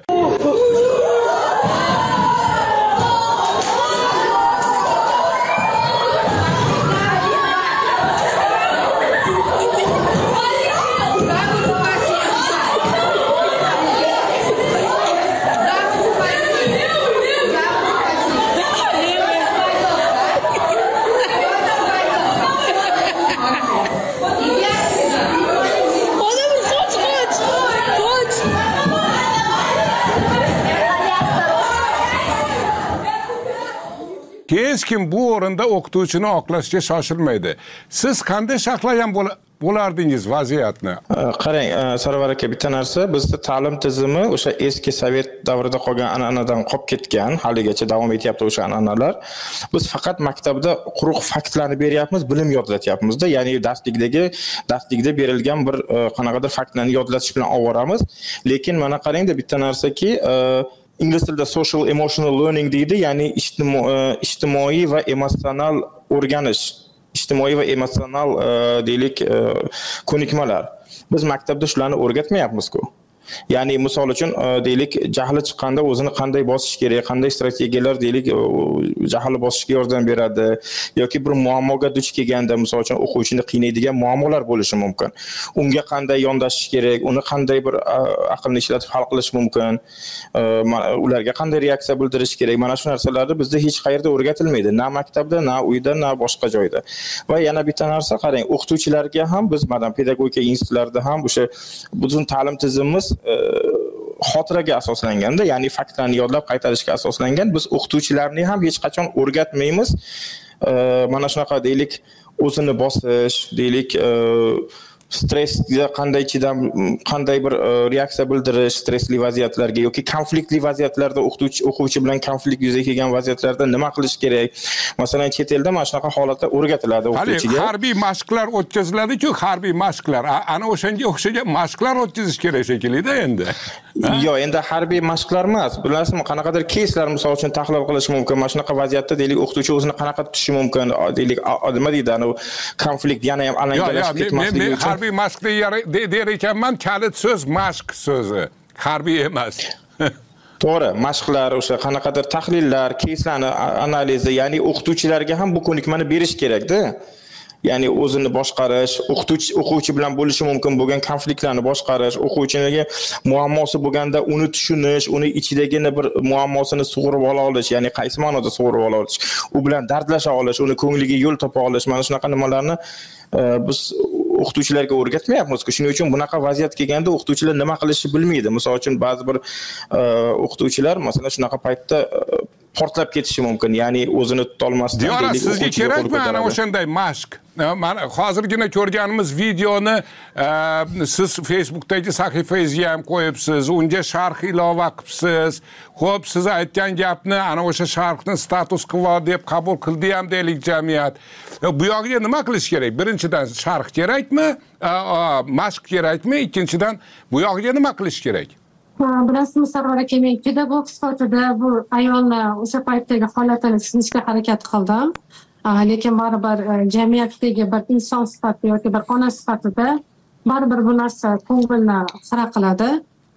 Hech kim bu o'rinda o'qituvchini oqlashga shoshilmaydi. Siz qanday saqlagan bo'lardingiz vaziyatni? Qarang, Sarvar aka, bitta narsa, bizda ta'lim tizimi o'sha eski sovet davrida qolgan an'anadan qolib ketgan, haligacha davom etyapti o'sha an'analar. Biz faqat maktabda quruq faktlarni beryapmiz, bilim yodlatyapmiz-da, ya'ni darslikdagi darslikda berilgan bir qanaqadir faktlarni yodlatish bilan ovoramiz. Lekin mana qarangda, bitta narsaki, ingliz tilida social emotional learning deydi, ya'ni ijtimoiy va emotsional o'rganish, ijtimoiy va emotsional deylik ko'nikmalar. Biz maktabda shularni o'rgatmayapmiz-ku. Ya'ni misol uchun deylik jahli chiqqanda o'zini qanday bosish kerak, qanday strategiyalar deylik jahli bosishga yordam beradi yoki bir muammoga duch kelganda misol uchun o'quvchini qiynaydigan muammolar bo'lishi mumkin. Unga qanday yondashish kerak, uni qanday bir aqlni ishlatib hal qilish mumkin, ularga qanday reaksiya bildirish kerak. Mana shu narsalarni bizda hech qayerda o'rgatilmaydi, na maktabda, na uyda, na boshqa joyda. Va yana bitta narsa qarang, o'qituvchilarga ham biz mana pedagogika institutlarida ham o'sha butun ta'lim tizimimiz xotiraga asoslanganda, ya'ni faktlarni yodlab qaytarishga asoslangan. Biz o'qituvchilarni ham hech qachon o'rgatmaymiz. Mana shunaqa deylik o'zini bosish, deylik stressga qanday chidam, qanday bir reaksiya bildirish stressli vaziyatlarga yoki konfliktli vaziyatlarda o'qituvchi o'quvchi bilan konflikt yuzaga kelgan vaziyatlarda nima qilish kerak? Masalan, chet elda mana shunaqa holatlar o'rgatiladi o'qituvchiga. Harbiy mashqlar o'tkaziladi-ku, harbiy mashqlar. Ana o'shanga o'xshagan mashqlar o'tkazish kerak shekilli-da endi. Yo'q, endi harbiy mashqlar emas. Bilasizmi, qanaqadir keyslar misol uchun tahlil qilish mumkin. Mana shunaqa vaziyatda deylik o'qituvchi o'zini qanaqa tutishi mumkin? Deylik, nima deydi, ana konflikt yana ham alangalashib ketmasligi uchun. Harbiy mashq der ekanman, kalit so'z mashq so'zi, harbiy emas. To'g'ri, mashqlar, o'sha qanaqadir tahlillar, keyslarni analizi, ya'ni o'qituvchilarga ham bu ko'nikmani berish kerak-da. Ya'ni o'zini boshqarish, o'qituvchi o'quvchi bilan bo'lishi mumkin bo'lgan konfliktlarni boshqarish, o'quvchiga muammosi bo'lganda uni tushunish, uni ichidagi bir muammosini sug'urib ola olish, ya'ni qaysi ma'noda sug'urib ola olish, u bilan dardlasha olish, uni ko'ngliga yo'l topa olish, mana shunaqa nimalarni biz o'qituvchilarga o'rgatmayapmiz-ku. Shuning uchun bunaqa vaziyat kelganda o'qituvchilar nima qilishni bilmaydi. Misol uchun ba'zi bir o'qituvchilar masalan shunaqa paytda portlab ketishi mumkin, ya'ni o'zini tutolmasdan deylik. Sizga kerakmi ana o'shanday mashq? Mana hozirgina ko'rganimiz videoni siz Facebookdagi sahifangizga ham qo'yibsiz, unga sharh ilova qilibsiz. Xo'p, siz aytgan gapni ana o'sha sharhni status quo deb qabul qildi ham deylik jamiyat. Bu yoqga nima qilish kerak? Birinchidan sharh kerakmi? Mashq kerakmi? Ikkinchidan bu yoqga nima qilish kerak? Bilasizmi, Sarvar aka, men pedagog sifatida bu ayolni o'sha paytdagi holatini tushunishga harakat qildim. Lekin baribir jamiyatdagi bir inson sifatida yoki bir ona sifatida baribir bu narsa ko'ngilni xira qiladi.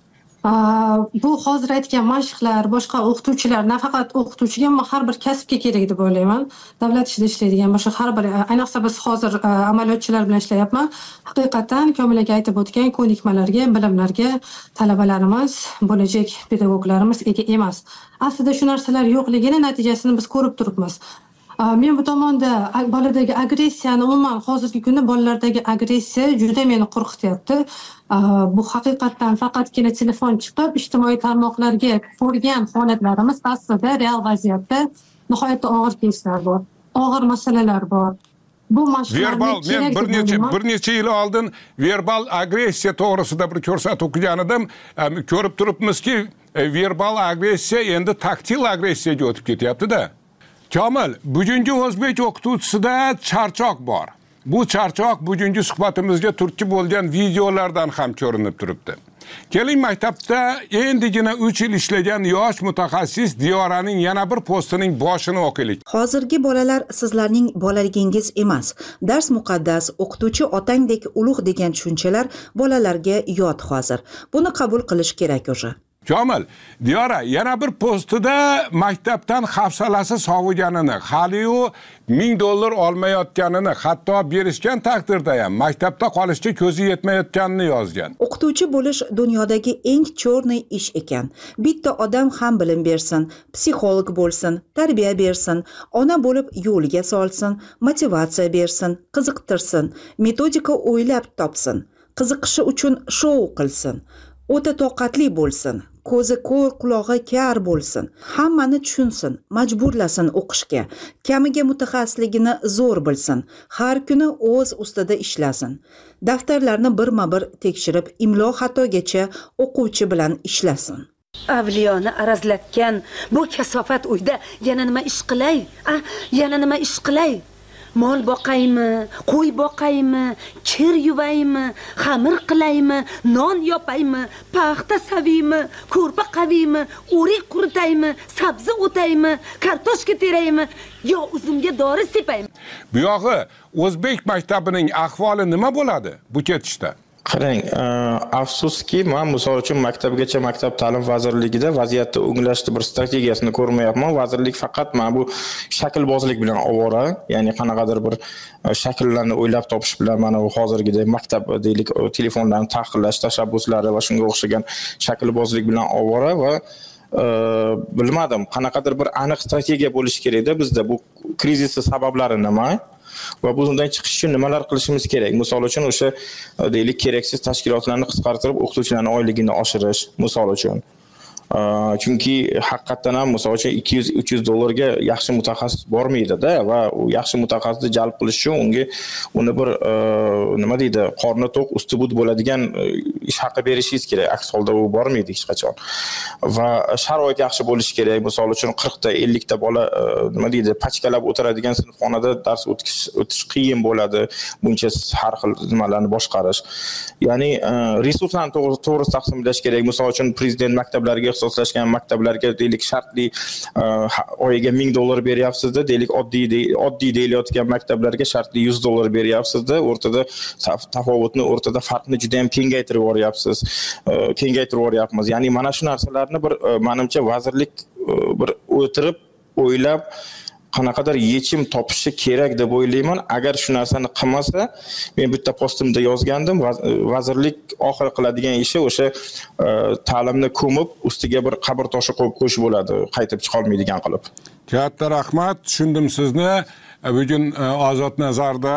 Bu hozir aytgan mashqlar, boshqa o'qituvchilar, nafaqat o'qituvchiga, ammo har bir kasbga kerak deb o'ylayman. Davlat ishida ishlaydigan boshqa har bir, ayniqsa biz hozir amaliyotchilar bilan ishlayapman. Haqiqatan Komil aka aytib o'tgan ko'nikmalarga, bilimlarga talabalarimiz, bo'lajak pedagoglarimiz ega emas. Aslida shu narsalar yo'qligini natijasini biz ko'rib turibmiz. Men bu tomonda boladagi agressiyani, umuman hozirgi kunda bolalardagi agressiya juda meni qo'rqityapti. Bu haqiqatdan faqatgina telefon chiqib, ijtimoiy tarmoqlarga ko'rgan holatlarimiz aslida real vaziyatda nihoyatda og'ir keyslar bor, og'ir masalalar bor. Bu verbal, men bir necha bir necha yil oldin verbal agressiya to'g'risida bir ko'rsatib o'qigan edim. Ko'rib turibmizki, verbal agressiya endi taktil agressiyaga o'tib ketyapti-da. Komil, bugungi o'zbek o'qituvchisida charchoq bor. Bu charchoq bugungi suhbatimizga turtki bo'lgan videolardan ham ko'rinib turibdi. Keling, maktabda endigina uch yil ishlagan yosh mutaxassis Diyoraning yana bir postining boshini o'qiylik. Hozirgi bolalar sizlarning bolaligingiz emas. Dars muqaddas, o'qituvchi otangdek ulug' degan tushunchalar bolalarga yod hozir. Buni qabul qilish kerak o'sha. Komil, Diyora yana bir postida maktabdan hafsalasi soviganini, hali-yu ming dollar olmayotganini, hatto berishgan taqdirda ham maktabda qolishga ko'zi yetmayotganini yozgan. O'qituvchi bo'lish dunyodagi eng cho'rniy ish ekan. Bitta odam ham bilim bersin, psixolog bo'lsin, tarbiya bersin, ona bo'lib yo'lga solsin, motivatsiya bersin, qiziqtirsin, metodika o'ylab topsin, qiziqishi uchun shou qilsin, o'ta toqatli bo'lsin, ko'zi ko'r, qulog'i kar bo'lsin, hammani tushunsin, majburlasin o'qishga, kamiga mutaxassisligini zo'r bilsin, har kuni o'z ustida ishlasin, daftarlarni birma-bir tekshirib, imlo xatogacha o'quvchi bilan ishlasin. Avliyoni arazlatgan bu kasofat uyda yana nima ish qilay? Ah, yana nima ish qilay? Mol boqaymi, qo'y boqaymi, kir yuvaymi, xamir qilaymi, non yopaymi, paxta savaymi, ko'rpa qavaymi, o'rik quritaymi, sabzi o'taymi, kartoshka teraymi, yo uzumga dori sepaymi? Bu yog'i o'zbek maktabining ahvoli nima bo'ladi bu ketishda? Qarang, afsuski, men misol uchun maktabgacha maktab ta'lim vazirligida vaziyatni o'nglashni bir strategiyasini ko'rmayapman. Vazirlik faqat men bu shaklbozlik bilan ovora, ya'ni qanaqadir bir shakllarni o'ylab topish bilan mana bu hozirgidek maktab deylik telefonlarni tahqirlash tashabbuslari va shunga o'xshagan shaklbozlik bilan ovora va bilmadim, qanaqadir bir aniq strategiya bo'lishi kerak-da bizda. Bu krizisning sabablari nima? Va bundan chiqish uchun nimalar qilishimiz kerak? Misol uchun o'sha deylik keraksiz tashkilotlarni qisqartirib, o'qituvchilarning oyligini oshirish, misol uchun. Chunki haqiqatan ham misol uchun ikki yuz uch yuz dollarga yaxshi mutaxassis bormaydi-da va u yaxshi mutaxassisni jalb qilish uchun unga uni bir nima deydi, qorni to'q, usti bud bo'ladigan ish haqi berishingiz kerak. Aks holda u bormaydi hech qachon. Va sharoit yaxshi bo'lishi kerak. Misol uchun qirq ta ellik ta bola nima deydi, pachkalab o'tiradigan sinfxonada dars o'tish o'tish qiyin bo'ladi. Buncha har xil nimalarni boshqarish. Ya'ni resurslarni to'g'ri taqsimlash kerak. Misol uchun prezident maktablariga ixtisoslashgan maktablarga deylik shartli oyiga ming dollar beryapsizda, deylik oddiy oddiy deyilayotgan maktablarga shartli yuz dollar beryapsizda, o'rtada tafovutni, o'rtada farqni juda ham kengaytirib yuboryapsiz. Kengaytirib yuboryapmiz. Ya'ni mana shu narsalarni bir menimcha vazirlik bir o'tirib, o'ylab qanaqadir yechim topishi kerak deb o'ylayman. Agar shu narsani qilmasa, men bitta postimda yozgandim, vazirlik oxir qiladigan ishi o'sha ta'limni ko'mib, ustiga bir qabr toshi qo'yib qo'yish bo'ladi, qaytib chiqa olmaydigan qilib. Katta rahmat, tushundim sizni. Bugun Ozod nazarda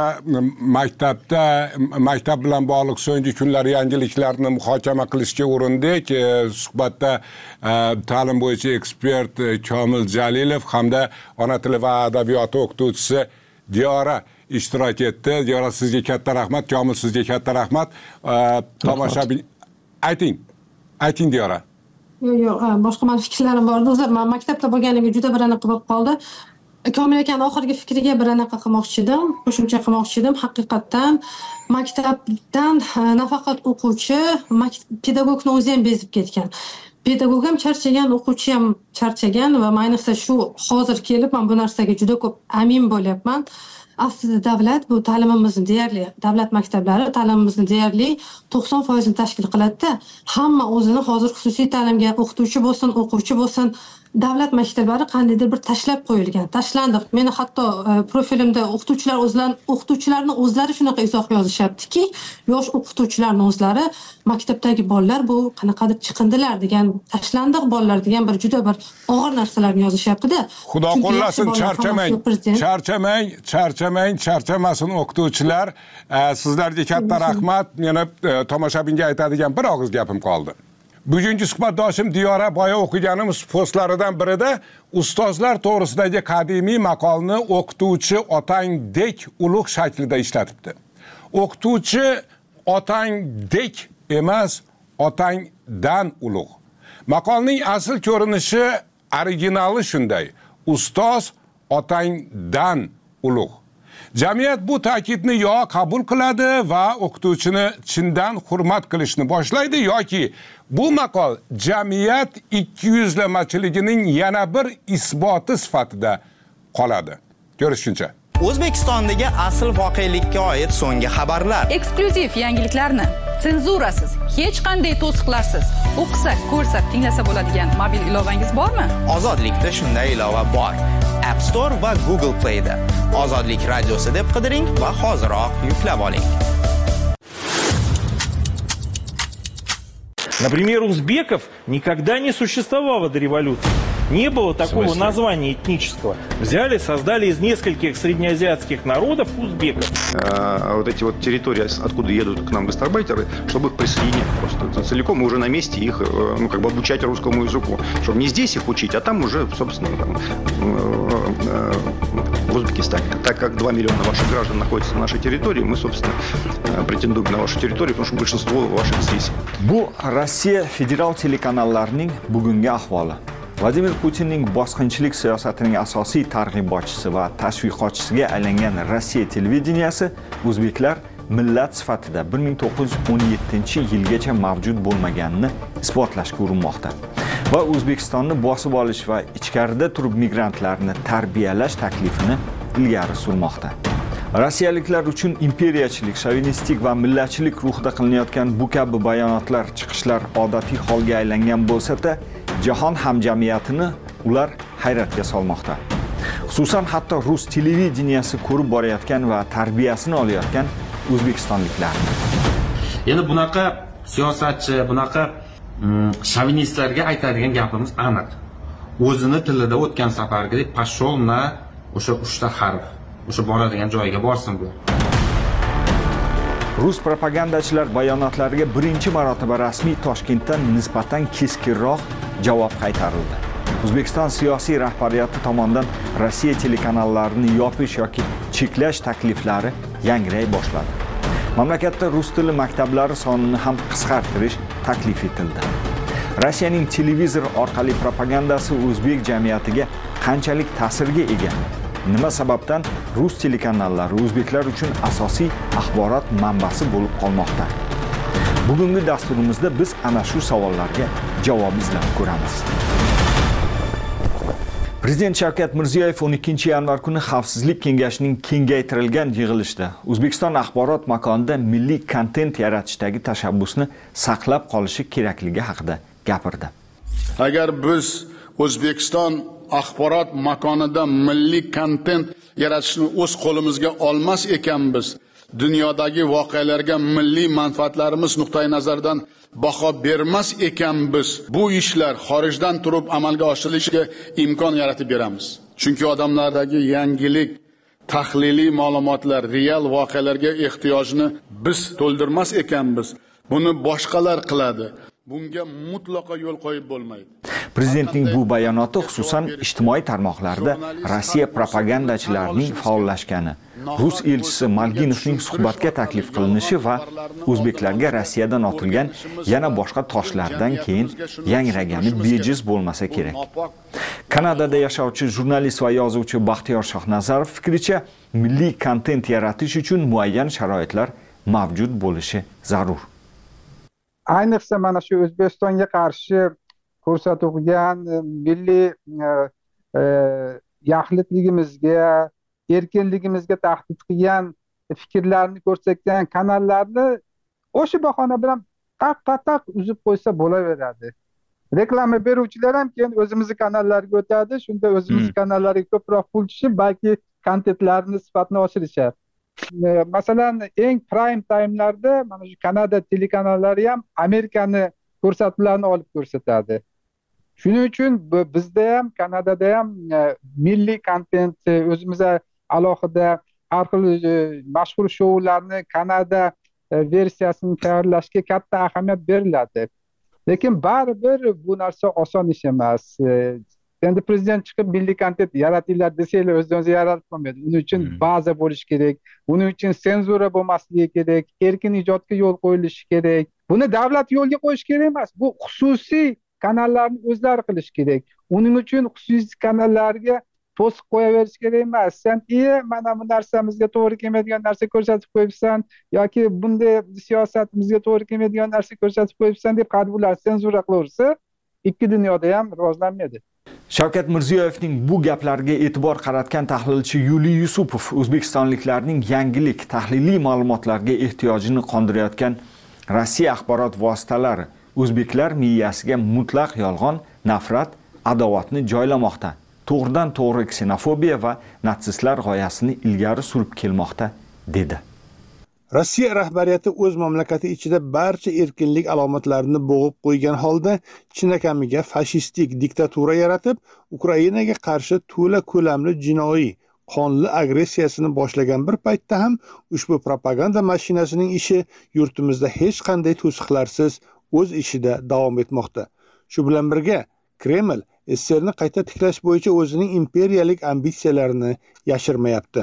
maktabda maktab bilan bog'liq so'nggi kunlar yangiliklarni muhokama qilishga urindik. Suhbatda ta'lim bo'yicha ekspert Komil Jalilov hamda ona tili va adabiyoti o'qituvchisi Diyora ishtirok etdi. Diyora, sizga katta rahmat, Komil sizga katta rahmat. Tomoshabin ayting. Ayting Diyora. Yo'q, yo'q, boshqa men fikrlarim bor. Hozir men maktabda bo'lganimga juda bir aniq bo'lib qoldi. Komil akaning oxirgi fikriga bir anaqa qilmoqchi edim, qo'shimcha qilmoqchi edim. Haqiqatan maktabdan nafaqat o'quvchi, pedagogning o'zi ham bezib ketgan. Pedagog ham charchagan, o'quvchi ham charchagan va ayniqsa shu hozir kelib men bu narsaga juda ko'p amin bo'lyapman. Aslida davlat bu ta'limimizni deyarli, davlat maktablari ta'limimizni deyarli to'qson foiz ni tashkil qiladi-da. Hamma o'zini hozir xususiy ta'limga o'qituvchi bo'lsin, o'quvchi bo'lsin, davlat maktablari qandaydir bir tashlab qo'yilgan. Tashlandiq. Meni hatto profilimda o'qituvchilar o'zlari, o'qituvchilarning o'zlari shunaqa izoh yozishyaptiki, yosh o'qituvchilarning o'zlari maktabdagi bolalar bu qanaqadir chiqindilar degan, tashlandiq bolalar degan bir juda bir og'ir narsalarni yozishyapti-da. Xudo qo'llasin, charchamang. Charchamang, charchamang, charchamasin o'qituvchilar. Sizlarga katta rahmat. Meni tomoshabinga aytadigan bir og'iz gapim qoldi. Bugungi suhbatdoshim Diyora boya o'qiganimiz postlaridan birida ustozlar to'g'risidagi qadimiy maqolni o'qituvchi otangdek ulug' shaklida ishlatibdi. O'qituvchi otangdek emas, otangdan ulug'. Maqolning asl ko'rinishi, originali shunday. Ustoz otangdan ulug'. Jamiyat bu ta'kidni yo qabul qiladi va o'qituvchini chindan hurmat qilishni boshlaydi yoki bu maqol jamiyat ikkiyuzlamachiligining yana bir isboti sifatida qoladi. Ko'rishguncha. O'zbekistondagi asl voqelikka oid so'nggi xabarlar. Eksklyuziv yangiliklarni senzurasiz, hech qanday to'siqlarsiz o'qisa, ko'rsa, tinglasa bo'ladigan mobil ilovangiz bormi? Ozodlikda shunday ilova bor. App Store va Google Play'da. Ozodlik radiosi deb qidiring va hoziroq yuklab oling. Например, узбеков никогда не существовало до революции. Не было такого названия этнического. Взяли, создали из нескольких среднеазиатских народов узбеков. А вот эти вот территории, откуда едут к нам гастарбайтеры, чтобы их присоединить просто целиком, мы уже на месте их, ну, как бы обучать русскому языку. Чтобы не здесь их учить, а там уже, собственно, там, в Узбекистане. Так как два миллиона ваших граждан находятся на нашей территории, мы, собственно, претендуем на вашу территорию, потому что большинство ваших здесь. Bu Rossiya federal telekanallarining bugungi ahvoli. Vladimir Putinning bosqinchilik siyosatining asosiy targ'ibotchisi va tashviqotchisiga aylangan Rossiya televideniyasi o'zbeklar millat sifatida bir ming to'qqiz yuz o'n yettinchi yilgacha mavjud bo'lmaganini isbotlashga urinmoqda. Va O'zbekistonni bosib olish va ichkarida turib migrantlarni tarbiyalash taklifini ilgari surmoqda. Rossiyaliklar uchun imperiyachilik, shovinistik va millatchilik ruhida qilinayotgan bu kabi bayonotlar, chiqishlar odatiy holga aylangan bo'lsa-da, jahon hamjamiyatini ular hayratga solmoqda. Xususan hatto rus televideniyasi ko'rib borayotgan va tarbiyasini olayotgan o'zbekistonliklarni. Endi bunaqa siyosatchi, bunaqa shovinistlarga aytadigan gapimiz aniq. O'zini tilida o'tgan safargidek pashol na o'sha uchta harf, o'sha boradigan joyiga borsin bu. Rus propagandachilar bayonotlariga birinchi marotaba rasmiy Toshkentdan nisbatan keskinroq javob qaytarildi. O'zbekiston siyosiy rahbariyati tomonidan Rossiya telekanallarini yopish yoki cheklash takliflari yangray boshladi. Mamlakatda rus tili maktablari sonini ham qisqartirish taklif etildi. Rossiyaning televizor orqali propagandasi o'zbek jamiyatiga qanchalik ta'sirga ega? Nima sababdan rus telekanallari o'zbeklar uchun asosiy axborot manbasi bo'lib qolmoqda? Bugungi dasturimizda biz ana shu savollarga javob izlab ko'ramiz. Prezident Shavkat Mirziyoyev o'n ikkinchi yanvar kuni Xavfsizlik kengashining kengaytirilgan yig'ilishida O'zbekiston axborot makonida milliy kontent yaratishdagi tashabbusni saqlab qolishi kerakligi haqida gapirdi. Agar biz O'zbekiston axborot makonida milliy kontent yaratishni o'z qo'limizga olmas ekanmiz, dunyodagi voqealarga milliy manfaatlarimiz nuqtai nazaridan baho bermas ekanmiz, bu ishlar xorijdan turib amalga oshirilishiga imkon yaratib beramiz. Chunki odamlardagi yangilik, tahliliy ma'lumotlar, real voqealarga ehtiyojni biz to'ldirmas ekanmiz. Buni boshqalar qiladi. Bunga mutlaqo yo'l qo'yib bo'lmaydi. Prezidentning bu bayonoti xususan ijtimoiy tarmoqlarda Rossiya propagandachilarining faollashgani, Rus elchisi Malginovning suhbatga taklif qilinishi va o'zbeklarga Rossiyadan otilgan yana boshqa toshlardan keyin yangragani bejiz bo'lmasa kerak. Kanadada yashovchi jurnalist va yozuvchi Baxtiyor Shohnazarov fikricha, milliy kontent yaratish uchun muayyan sharoitlar mavjud bo'lishi zarur. Ayniqsa mana shu O'zbekistonga qarshi ko'rsatilgan milliy yaxlitligimizga, erkinligimizga tahdid qilgan fikrlarni ko'rsatgan kanallarni o'sha bahona bilan taq-taq uzib qo'ysa bo'laveradi. Reklama beruvchilar ham keyin o'zimizning kanallarga o'tadi, shunda o'zimizning kanallarga ko'proq pul tushib, balki kontentlarni sifatini oshirishar. Masalan, eng prime time'larda mana shu Kanada telekanallari ham Amerikani ko'rsatuvlarni olib ko'rsatadi. Shuning uchun bizda ham, Kanadada ham milliy kontent, o'zimizga alohida har xil mashhur shoularni Kanada versiyasini tayyorlashga katta ahamiyat beriladi. Lekin baribir bu narsa oson ish emas. Endi prezident chiqib milliy kontent yaratinglar desanglar o'zingizga yaratib qo'ymaydi. Uning uchun baza bo'lish kerak. Uning uchun senzura bo'lmasligi kerak, erkin ijodga yo'l qo'yilishi kerak. Buni davlat yo'lga qo'yish kerak emas. Bu xususiy kanallarni o'zlari qilish kerak. Uning uchun xususiy kanallarga to'sib qo'yaverish kerak emas. Sen "E, mana bu narsamizga to'g'ri kelmaydigan narsa ko'rsatib qo'yibsan" yoki "Bunday siyosatimizga to'g'ri kelmaydigan narsa ko'rsatib qo'yibsan" deb qadbular senzura qilaversa, ikki dunyoda ham rivojlanmaydi. Shavkat Mirziyoyevning bu gaplariga e'tibor qaratgan tahlilchi Yuliy Yusupov o'zbekistonliklarning yangilik, tahliliy ma'lumotlarga ehtiyojini qondirayotgan Rossiya axborot vositalari o'zbeklar miyasiga mutlaq yolg'on, nafrat, adovatni joylamoqda. To'g'ridan to'g'ri ksenofobiya va natsistlar g'oyasini ilgari surib kelmoqda, dedi. Rossiya rahbariyati o'z mamlakati ichida barcha erkinlik alomatlarini bo'g'ib qo'ygan holda chinakamiga fashistik diktatura yaratib, Ukrainaga qarshi to'la ko'lamli jinoiy, qonli agressiyasini boshlagan bir paytda ham ushbu propaganda mashinasining ishi yurtimizda hech qanday to'siqlarsiz o'z ishida davom etmoqda. Shu bilan birga Kreml S S R ni qayta tiklash bo'yicha o'zining imperiyalik ambitsiyalarini yashirmayapti.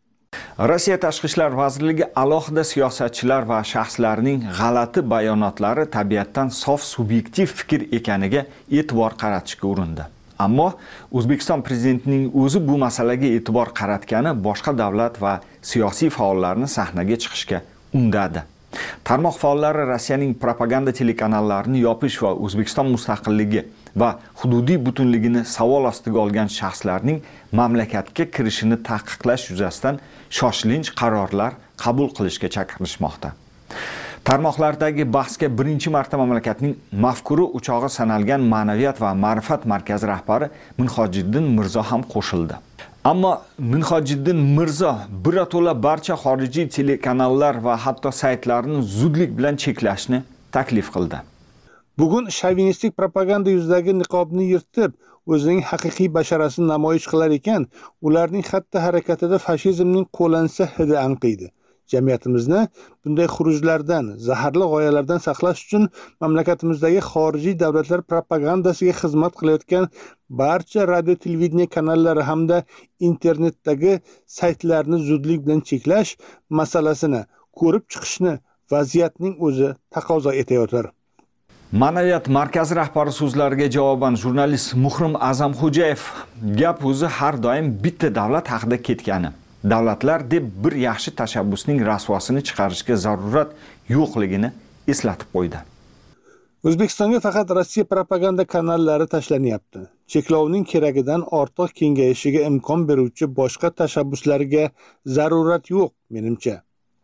Rossiya Tashqi ishlar vazirligi alohida siyosatchilar va shaxslarning g'alati bayonotlari tabiatdan sof subyektiv fikr ekaniga e'tibor qaratishga urindi. Ammo O'zbekiston prezidentining o'zi bu masalaga e'tibor qaratgani boshqa davlat va siyosiy faollarni sahnaga chiqishga undadi. Tarmoq faollari Rossiyaning propaganda telekanallarini yopish va O'zbekiston mustaqilligi va hududiy butunligini savol ostiga olgan shaxslarning mamlakatga kirishini taqiqlash yuzasidan shoshilinch qarorlar qabul qilishga chaqirishmoqda. Tarmoqlardagi bahsga birinchi marta mamlakatning mafkuri o'chog'i sanalgan Ma'naviyat va ma'rifat markazi rahbari Minhojiddin Mirzo ham qo'shildi. Ammo Minhojiddin Mirzo birato'la barcha xorijiy telekanallar va hatto saytlarni zudlik bilan cheklashni taklif qildi. Bugun shovinistik propaganda yuzidagi niqobni yirtib, o'zining haqiqiy basharasini namoyish qilar ekan, ularning xatti-harakatida fashizmning qo'lansa hidi anqiydi. Jamiyatimizni bunday xurujlardan, zaharli g'oyalardan saqlash uchun mamlakatimizdagi xorijiy davlatlar propagandasiga xizmat qilayotgan barcha radio televideniya kanallari hamda internetdagi saytlarni zudlik bilan cheklash masalasini ko'rib chiqishni vaziyatning o'zi taqozo etayotir. Ma'naviyat markazi rahbari so'zlariga javoban jurnalist Muhrim Azamxo'jayev gap o'zi har doim bitta davlat haqida ketgani, davlatlar deb bir yaxshi tashabbusning rasvosini chiqarishga zarurat yo'qligini eslatib qo'ydi. O'zbekistonga faqat Rossiya propaganda kanallari tashlanyapti. Cheklovning keragidan ortiq kengayishiga imkon beruvchi boshqa tashabbuslarga zarurat yo'q, menimcha.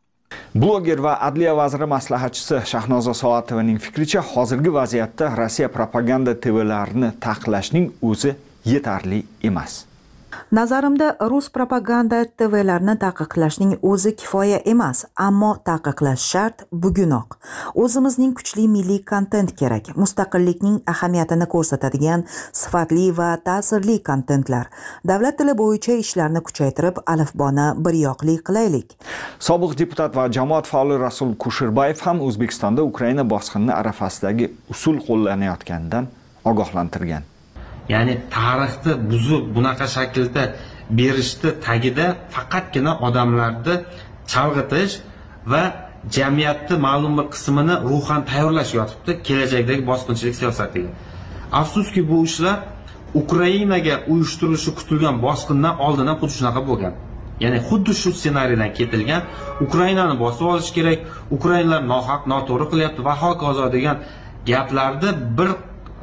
Bloger va Adliya vaziri maslahatchisi Shahnoza Soatovaning fikricha, hozirgi vaziyatda Rossiya propaganda T V'larini taqiqlashning o'zi yetarli emas. Nazarimda rus propaganda T V'larini taqiqlashning o'zi kifoya emas, ammo taqiqlash shart bugunoq. O'zimizning kuchli milliy kontent kerak. Mustaqillikning ahamiyatini ko'rsatadigan sifatli va ta'sirli kontentlar. Davlat tili bo'yicha ishlarni kuchaytirib, alifboni bir yoqli qilaylik. Sobiq deputat va jamoat faoli Rasul Kusherbayev ham O'zbekistonda Ukraina bosqini arafasidagi usul qo'llanayotganidan ogohlantirgan. Ya'ni tarixni buzib bunaqa shaklda berishni tagida faqatgina odamlarni chalg'itish va jamiyatni ma'lum bir qismini ruhan tayyorlash yotibdi kelajakdagi bosqinchilik siyosatiga. Afsuski bu ishlar Ukrainaga uyushtirilishi kutilgan bosqindan oldin ham xuddi shunaqa bo'lgan. Ya'ni xuddi shu ssenariydan ketilgan, Ukrainani bosib olish kerak, Ukrainalar nohaq, noto'g'ri qilyapti va hokazo degan gaplarni bir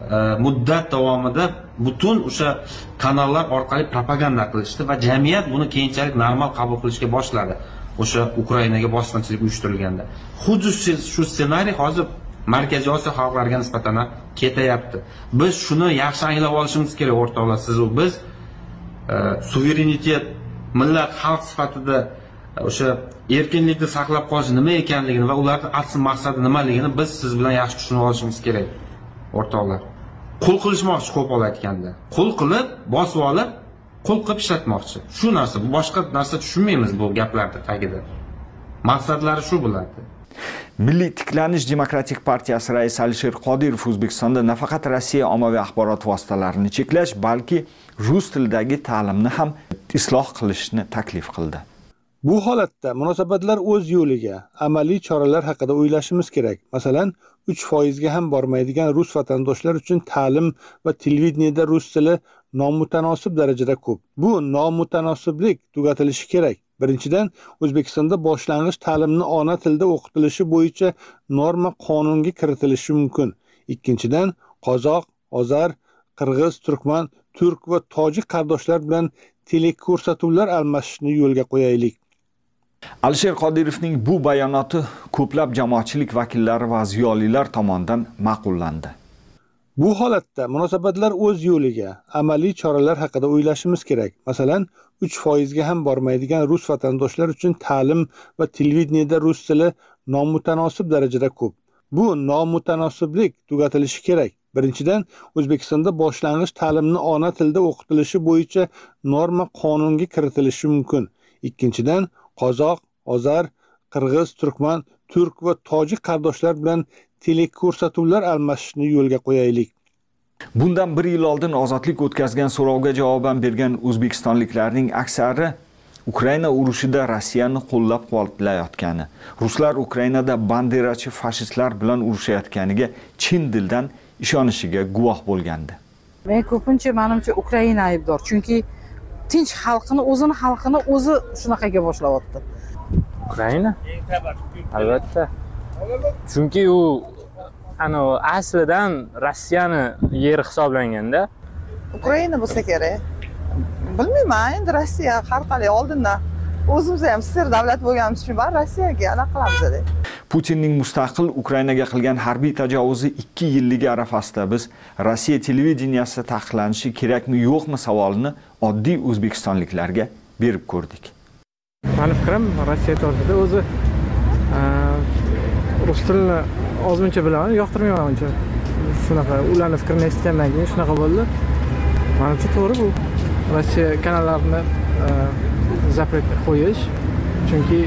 muddat davomida butun o'sha kanallar orqali propaganda qilishdi va jamiyat buni keyinchalik normal qabul qilishga boshladi. O'sha Ukrainaga bosqinchilik uyushtirilganda. Xuddi shu ssenariy hozir Markaziy Osiyo xalqlariga nisbatan ketayapti. Biz shuni yaxshi anglab olishimiz kerak, o'rtoqlar. Siz u biz suverenitet, millat, xalq sifatida o'sha erkinlikni saqlab qolish nima ekanligini va ularning asl maqsadi nimaligini biz siz bilan yaxshi tushunib olishimiz kerak, o'rtoqlar. Qul qilishmoqchi, qo'pol aytganda. Qul qilib, bosib olib, qul qilib ishlatmoqchi. Shu narsa, bu boshqa narsa tushunmaymiz bu gaplarda tagida. Maqsadlari shu bo'ladi. Milliy tiklanish demokratik partiyasi raisi Alisher Qodirov O'zbekistonda nafaqat Rossiya ommaviy axborot vositalarini cheklash, balki rus tilidagi ta'limni ham isloh qilishni taklif qildi. Bu holatda munosabatlar o'z yo'liga, amaliy choralar haqida o'ylashimiz kerak. Masalan, uch foizga ham bormaydigan rus vatandoshlar uchun ta'lim va televideniyada rus tili nomutanosib darajada ko'p. Bu nomutanosiblik tugatilishi kerak. Birinchidan, O'zbekistonda boshlang'ich ta'limni ona tilda o'qitilishi bo'yicha norma qonunga kiritilishi mumkin. Ikkinchidan, qozoq, ozar, qirg'iz, turkman, turk va tojik qardoshlar bilan teleko'rsatuvlar almashishni yo'lga qo'yaylik. Alisher Qodirovning bu bayonoti ko'plab jamoatchilik vakillari va ziyolilar tomonidan ma'qullandi. Bu holatda munosabatlar o'z yo'liga, amaliy choralar haqida o'ylashimiz kerak. Masalan, uch foizga ham bormaydigan rus vatandoshlar uchun ta'lim va televideniyada rus tili nomutanosib darajada ko'p. Bu nomutanosiblik tugatilishi kerak. Birinchidan, O'zbekistonda boshlang'ich ta'limni ona tilda o'qitilishi bo'yicha norma qonunga kiritilishi mumkin. Ikkinchidan, qozoq, ozar, qirg'iz, turkman, turk va tojik qardoshlar bilan teleko'rsatuvlar almashishni yo'lga qo'yaylik. Bundan bir yil oldin ozodlik o'tkazgan so'rovga javoban bergan o'zbekistonliklarning aksari Ukraina urushida Rossiyani qo'llab-quvvatlayotgani, ruslar Ukrainada banderachi fashistlar bilan urushayotganiga chin dildan ishonishiga guvoh bo'lgandi. Men ko'pincha menimcha Ukraina aybdor, chunki tinch xalqini, o'zini xalqini o'zi shunaqaga boshlayapti. Ukraina? Albatta. Chunki u ana aslidan Rossiyani yeri hisoblanganda Ukraina bo'lsa kerak. Bilmayman, endi Rossiya har qalay oldindan o'zimiz ham sir davlat bo'lganimiz uchun bar Rossiyaga anaqa qilamiz-da. Putinning mustaqil Ukrainaga qilgan harbiy tajovuzi ikki yilligi arafasida biz Rossiya televideniyasida taqiqlanishi kerakmi yo'qmi savolini oddiy o'zbekistonliklarga berib ko'rdik. Meni fikrim Rossiya to'g'risida o'zi rus tilini ozmuncha bilaman, yoqtirmayman uncha. Shunaqa ularning fikrini eshitgandan keyin shunaqa bo'ldi. Menimcha to'g'ri bu. Rossiya kanallarini zapret qo'yish, chunki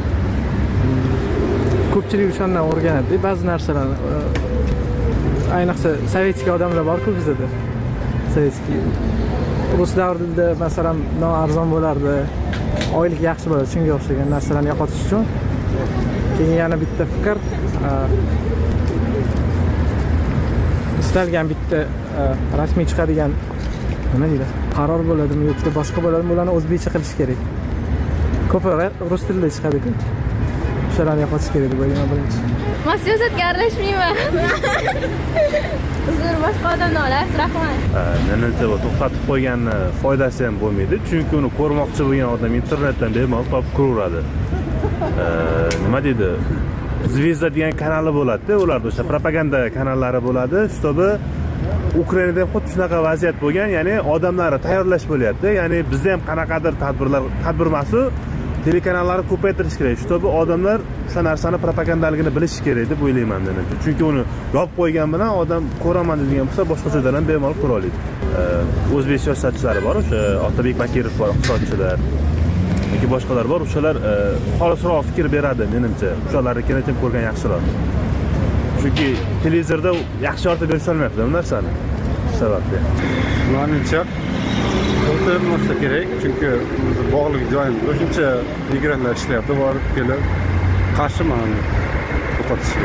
ko'pchilik o'shandan o'rganadi, ba'zi narsalarni. Ayniqsa sovetskiy odamlar bor-ku bizda. Sovetskiy rus davrida masalan arzon bo'lardi, oylik yaxshi bo'ladi, shunga o'xshagan narsalarni yo'qotish uchun. Keyin yana bitta fikr, istalgan bitta rasmiy chiqadigan nima deydi? Qaror bo'ladimi yoki boshqa bo'ladimi, ularni o'zbekcha qilish kerak. Ko'proq rus tilida chiqadi-ku. Shularni yo'qotish kerak deb o'ylayman birinchi. Men siyosatga aralashmayman. Sizlar boshqa odamni olasiz, rahmat. Menimcha bu to'xtatib qo'yganni foydasi ham bo'lmaydi, chunki uni ko'rmoqchi bo'lgan odam internetdan bemalol topib ko'raveradi. Nima deydi? Zvezda degan kanali bo'ladi-da, ularda o'sha propaganda kanallari bo'ladi. Shtobi Ukrainada ham xuddi shunaqa vaziyat bo'lgan, ya'ni odamlarni tayyorlash bo'lyapti. Ya'ni bizda ham qanaqadir tadbirlar, tadbir masu telekanallarni ko'paytirish kerak. Shtobi odamlar o'sha narsani propagandaligini bilishi kerak deb o'ylayman men. Chunki uni yopib qo'ygan bilan odam ko'raman degan bo'lsa, boshqa joydan ham bemalol ko'ra oladi. O'zbek siyosatchilari bor, o'sha Otabek Bakirov bor, iqtisodchilar. yoki boshqalar bor, o'shalar xolisroq fikr beradi menimcha. O'shalarni kerakam ko'rgan yaxshiroq. Chunki televizorda yaxshi ortib berish olmayapti bu narsani. Shu sababli. Menimcha to'xtatmasa kerak, chunki bog'liq joyimiz o'shuncha migrantlar ishlayapti, borib kelib qarshiman to'xtatishga.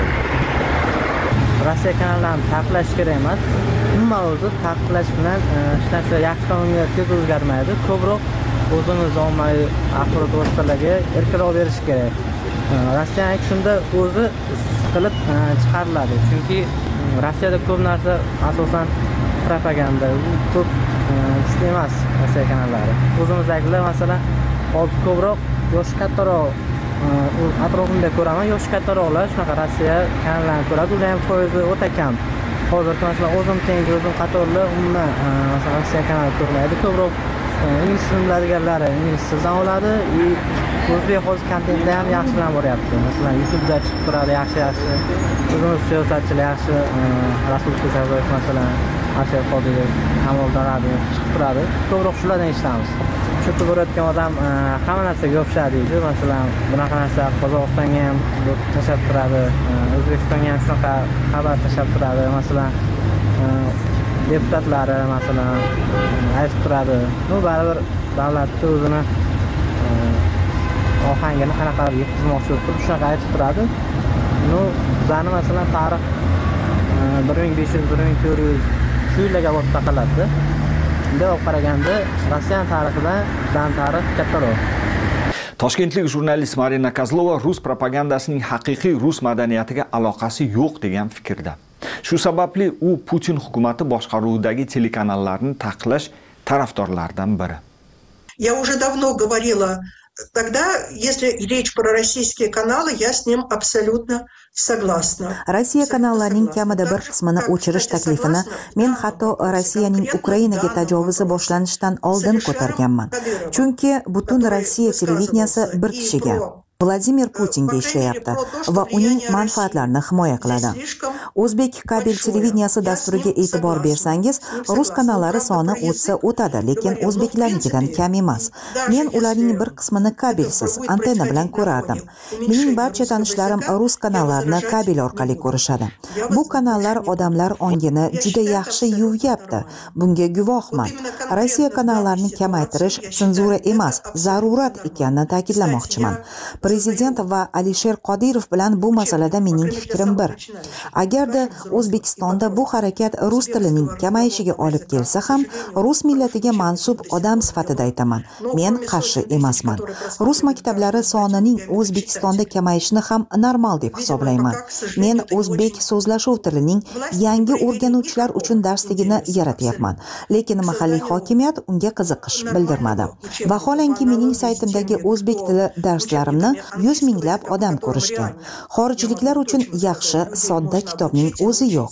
Rossiya kanallarini taqiqlash kerak emas. Umuman o'zi taqiqlash bilan hech narsa yaxshi tomonga tez o'zgarmaydi. Ko'proq o'zimiz ommaviy axborot vositalariga erkinroq berish kerak. Rossiyaning shunda o'zi qilib chiqariladi. Chunki Rossiyada ko'p narsa asosan propaganda, ko'p kuchli emas Rossiya kanallari. O'zimizdagilar masalan hozir ko'proq yosh kattaroq atrofimda ko'raman, yosh kattaroqlar shunaqa Rossiya kanallarini ko'radi. Ular ham foizi o'ta kam. Hozir masalan o'zim tengi o'zim qatorlar umuman masalan Rossiya kanalini ko'rmaydi. Ko'proq ingliz tilini biladiganlari ingliz tilidan oladi. O'zbek hozir kontentda ham yaxshilanib boryapti. Masalan, YouTube'da chiqib turadi, yaxshi-yaxshi. O'zimiz siyosatchilar yaxshi, Rasul Kusherbayev masalan, Alisher Qodirov, Kamoliddin Rabbimov chiqib turadi. Ko'proq shulardan eshitamiz. Shu yerda ko'rayotgan odam hamma narsaga yopishadi deydi. Masalan, bunaqa narsa Qozog'istonga ham tashab turadi, O'zbekistonga ham shunaqa xabar tashab turadi. Masalan, deputatlari masalan aytib turadi. Bu baribir davlatni o'zini ohangini qanaqadir yetkazmoqchi bo'lib turib shunaqa aytib turadi. Ну, bizani masalan tarix bir ming besh yuz bir ming to'rt yuz shu yillarga borib taqaladi. Bunday olib qaraganda Rossiya tarixidan bizning tarix kattaroq. Toshkentlik jurnalist Marina Kozlova rus propagandasining haqiqiy rus madaniyatiga aloqasi yo'q degan fikrda. Shu sababli u Putin hukumati boshqaruvidagi telekanallarni taqiqlash tarafdorlaridan biri. Я уже давно говорила, тогда, если речь про российские каналы, я с ним абсолютно согласна. Rossiya kanallarining kamida bir qismini o'chirish taklifini men hatto Rossiyaning Ukrainaga tajovuzi boshlanishidan oldin ko'targanman. Chunki butun Rossiya televideniyasi bir kishiga, Vladimir Putinga ishlayapti va uning manfaatlarini himoya qiladi. O'zbek kabel televideniyasi dasturiga e'tibor bersangiz, rus kanallari soni o'tsa o'tadi, lekin o'zbeklarnikidan kam emas. Men ularning bir qismini kabelsiz, antenna bilan ko'rardim. Mening barcha tanishlarim rus kanallarini kabel orqali ko'rishadi. Bu kanallar odamlar ongini juda yaxshi yuvyapti. Bunga guvohman. Rossiya kanallarini kamaytirish senzura emas, zarurat ekanini ta'kidlamoqchiman. Prezident va Alisher Qodirov bilan bu masalada mening fikrim bir. Agarda O'zbekistonda bu harakat rus tilining kamayishiga olib kelsa ham, rus millatiga mansub odam sifatida aytaman. Men qarshi emasman. Rus maktablari sonining O'zbekistonda kamayishini ham normal deb hisoblayman. Men o'zbek so'zlashuv tilining yangi o'rganuvchilar uchun darsligini yaratyapman, lekin mahalliy hokimiyat unga qiziqish bildirmadi. Vaholanki mening saytimdagi o'zbek tili darslarimni yuz minglab odam ko'rishgan. Xorijliklar uchun yaxshi, sodda kitobning o'zi yo'q.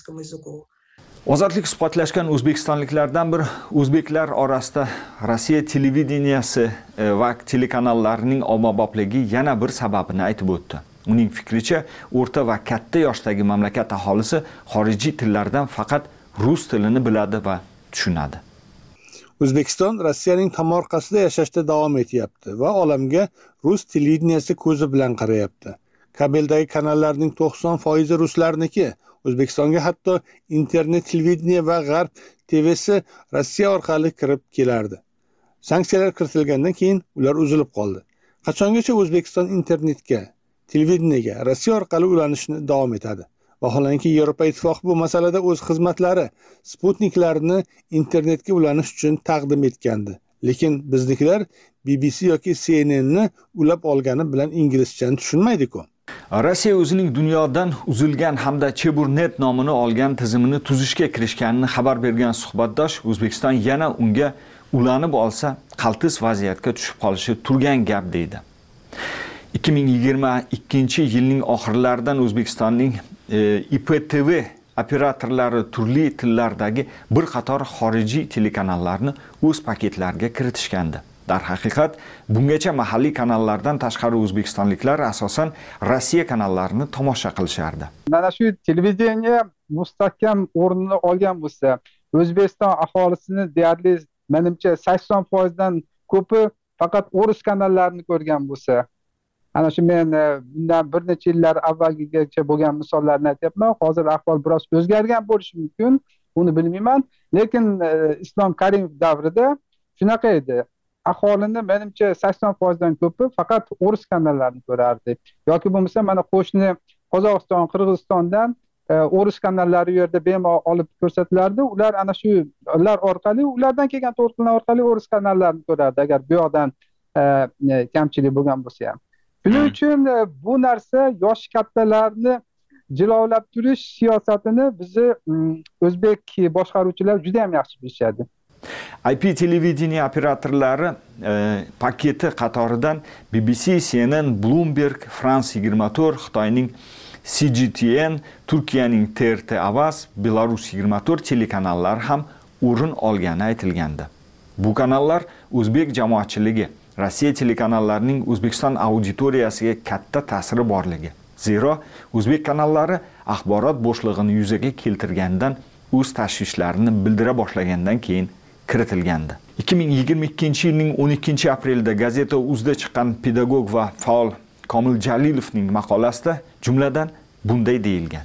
Ozodlik suhbatlashgan o'zbekistonliklardan bir o'zbeklar orasida Rossiya televideniyasi va telekanallarining ommabopligi yana bir sababini aytib o'tdi. Uning fikricha, o'rta va katta yoshdagi mamlakat aholisi xorijiy tillardan faqat rus tilini biladi va tushunadi. O'zbekiston Rossiyaning tomorqasida yashashda davom etyapti va olamga rus televideniyasi ko'zi bilan qarayapti. Kabeldagi kanallarning to'qson foizi ruslarniki. O'zbekistonga hatto internet televideniya va G'arb T V'si Rossiya orqali kirib kelardi. Sanksiyalar kiritilgandan keyin ular uzilib qoldi. Qachongacha O'zbekiston internetga, televideniyaga Rossiya orqali ulanishni davom etadi? Vaholanki Yevropa Ittifoqi bu masalada o'z xizmatlari Sputniklarni internetga ulanish uchun taqdim etgandi. Lekin biznikilar B B C yoki C N N ni ulab olgani bilan inglizchani tushunmaydi-ku. Rossiya o'zining dunyodan uzilgan hamda Cheburnet nomini olgan tizimini tuzishga kirishganini xabar bergan suhbatdosh O'zbekiston yana unga ulanib olsa, qaltis vaziyatga tushib qolishi turgan gap deydi. ikki ming yigirma ikkinchi yilning oxirlaridan O'zbekistonning I P T V operatorlari turli tillardagi bir qator xorijiy telekanallarni o'z paketlariga kiritishgandi. Dar haqiqat, bungacha mahalliy kanallardan tashqari o'zbekistonliklar asosan Rossiya kanallarini tomosha qilishardi. Mana shu televideniya mustahkam o'rnini olgan bo'lsa, O'zbekiston aholisini deyarli menimcha sakson foiz dan ko'pi faqat o'rus kanallarini ko'rgan bo'lsa, ana shu men bundan bir necha yillar avvalgigacha bo'lgan misollarni aytyapman. Hozir ahvol biroz o'zgargan bo'lishi mumkin, buni bilmayman, lekin Islom Karimov davrida shunaqa edi. Aholini menimcha sakson foiz dan ko'pi faqat o'rus kanallarini ko'rardi. Yoki bo'lmasa mana qo'shni Qozog'iston, Qirg'izistondan o'rus kanallari u yerda bemalol olib ko'rsatilardi. Ular ana shu ular orqali, ulardan kelgan to'lqinlar orqali o'rus kanallarini ko'rardi, agar bu yoqdan kamchilik bo'lgan bo'lsa ham. Shuning uchun bu narsa yosh kattalarni jilovlab turish siyosatini bizni o'zbek boshqaruvchilar juda ham yaxshi bilishadi. I P televideniya operatorlari e, paketi qatoridan B B C, C N N, Bloomberg, France yigirma to'rt, Xitoyning C G T N, Turkiyaning T R T Avaz, Belarus yigirma to'rt telekanallari ham o'rin olgani aytilgandi. Bu kanallar o'zbek jamoatchiligi, Rossiya telekanallarining O'zbekiston auditoriyasiga katta ta'siri borligi. Zero o'zbek kanallari axborot bo'shlig'ini yuzaga keltirgandan o'z tashvishlarini bildira boshlagandan keyin kiritilgandi. ikki ming yigirma ikkinchi yilning o'n ikkinchi aprelida gazeta Uzda chiqqan pedagog va faol Komil Jalilovning maqolasida jumladan bunday deyilgan.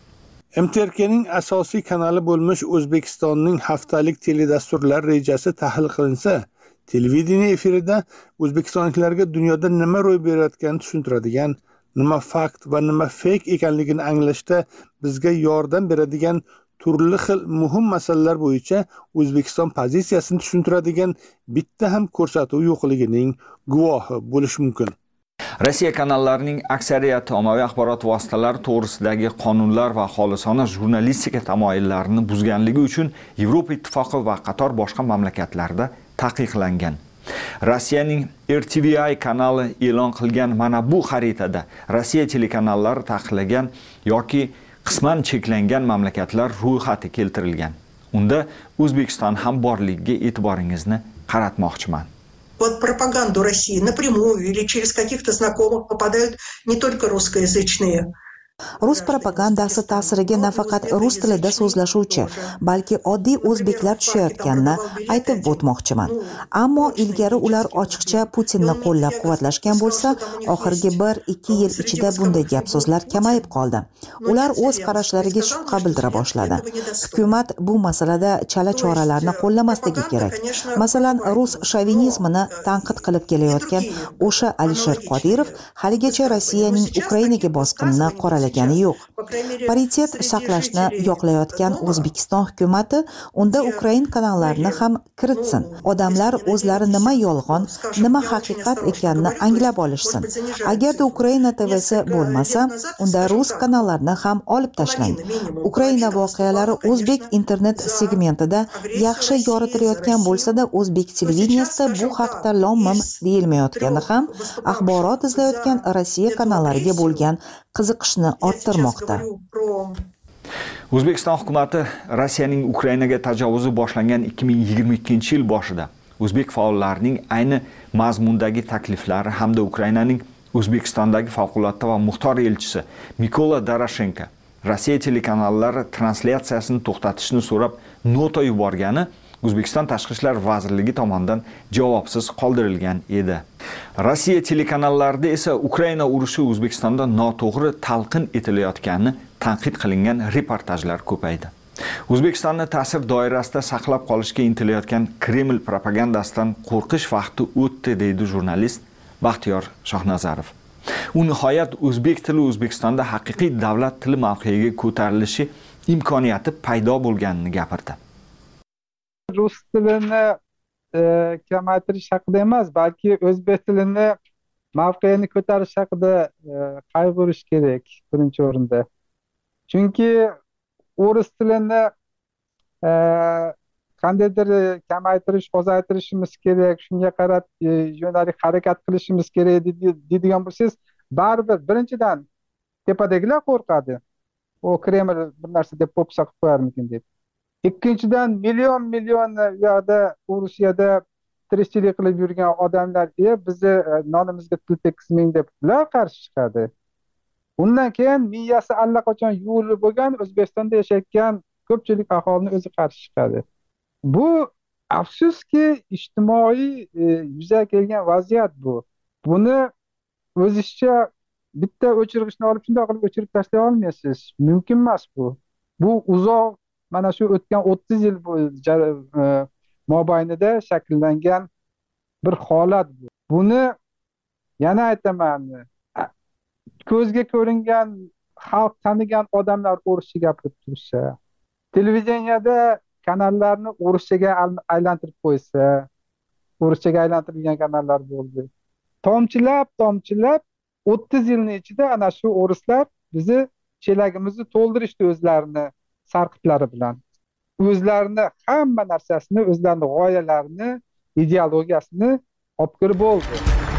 M T R K'ning asosiy kanali bo'lmish O'zbekistonning haftalik teledasturlar rejasi tahlil qilinsa, Televideniye efirida o'zbekistonliklarga dunyoda nima ro'y berayotganini tushuntiradigan, nima fakt va nima fake ekanligini anglashda bizga yordam beradigan turli xil muhim masalalar bo'yicha O'zbekiston pozitsiyasini tushuntiradigan bitta ham ko'rsatuv yo'qligining guvohi bo'lish mumkin. Rossiya kanallarining aksariyati ommaviy axborot vositalari to'g'risidagi qonunlar va xolisona jurnalistika tamoyillarini buzganligi uchun Yevropa ittifoqi va qator boshqa mamlakatlarda taqiqlangan. Rossiyaning R T V I kanali e'lon qilgan mana bu xaritada Rossiya telekanallari taqiqlagan yoki qisman cheklangan mamlakatlar ro'yxati keltirilgan. Unda O'zbekiston ham borligiga e'tiboringizni qaratmoqchiman. Под пропаганду России напрямую или через каких-то знакомых попадают не только русскоязычные. Rus propagandasi ta'siriga nafaqat rus tilida so'zlashuvchi, balki oddiy o'zbeklar tushayotganini aytib o'tmoqchiman. Ammo ilgari ular ochiqcha Putinni qo'llab-quvvatlashgan bo'lsa, oxirgi bir ikki yil ichida bunday gap so'zlar kamayib qoldi. Ular o'z qarashlariga shubha bildira boshladi. Hukumat bu masalada chala choralarni qo'llamasligi kerak. Masalan, rus shovinizmini tanqid qilib kelayotgan o'sha Alisher Qodirov haligacha Rossiyaning Ukrainaga bosqinini qoralagan yo'q. Paritet saqlashni yoqlayotgan O'zbekiston hukumati unda Ukrain kanallarini ham kiritsin. Odamlar o'zlari nima yolg'on, nima haqiqat ekanini anglab olishsin. Agarda Ukraina T V'si bo'lmasa, unda rus kanallarini ham olib tashlang. Ukraina voqealari o'zbek internet segmentida yaxshi yoritilayotgan bo'lsa-da, o'zbek televideniyasida bu haqda lom-mim deyilmayotgani ham axborot izlayotgan Rossiya kanallariga bo'lgan qiziqishni orttirmoqda. O'zbekiston hukumati Rossiyaning Ukrainaga tajovuzi boshlangan ikki ming yigirma ikkinchi yil boshida o'zbek faollarining ayni mazmundagi takliflari hamda Ukrainaning O'zbekistondagi favqulodda va muxtor elchisi Mikola Doroshenko Rossiya telekanallari translyatsiyasini to'xtatishni so'rab nota yuborgani O'zbekiston Tashqi ishlar vazirligi tomonidan javobsiz qoldirilgan edi. Rossiya telekanallarida esa Ukraina urushi O'zbekistonda noto'g'ri talqin etilayotgani tanqid qilingan reportajlar ko'paydi. O'zbekistonni ta'sir doirasida saqlab qolishga intilayotgan Kreml propagandasidan qo'rqish vaqti o'tdi, deydi jurnalist Baxtiyor Shohnazarov. U nihoyat o'zbek tili O'zbekistonda haqiqiy davlat tili mavqeyiga ko'tarilishi imkoniyati paydo bo'lganini gapirdi. Rus tilini e, kamaytirish haqida emas, balki o'zbek tilini mavqeini ko'tarish haqida e, qayg'urish kerak birinchi o'rinda. Chunki o'ris tilini e, qandaydir kamaytirish, ozaytirishimiz kerak, shunga qarab e, yo'nalik harakat qilishimiz kerak deydigan bo'lsangiz, baribir birinchidan tepadagilar qo'rqadi. O Kreml bir narsa deb po'pisa qilib qo'yarmikin deb. Ikkinchidan million million yoqda Rusiyada tirikchilik qilib yurgan odamlar, "E, bizni nonimizga til tekkizmang" deb ular qarshi chiqadi. Undan keyin miyasi allaqachon yuvilib bo'lgan O'zbekistonda yashayotgan ko'pchilik aholini o'zi qarshi chiqadi. Bu afsuski ijtimoiy e, yuzaga kelgan vaziyat bu. Buni o'zingizcha bitta o'chirgichni olib shunday qilib o'chirib tashlay olmaysiz. Mumkin emas bu. Bu uzoq mana shu o'tgan o'ttiz yil mobaynida shakllangan bir holat bu. Buni yana aytaman, ko'zga ko'ringan, xalq tanigan odamlar o'rischa gapirib tursa, televideniyada kanallarni o'rischaga aylantirib qo'ysa, o'rischaga aylantirilgan kanallar bo'ldi. Tomchilab, tomchilab o'ttiz yilning ichida ana shu o'rislar bizni chelagimizni to'ldirishdi o'zlarini sarqitlari bilan. O'zlarini hamma narsasini, o'zlarini g'oyalarini, ideologiyasini olib kirib bo'ldi.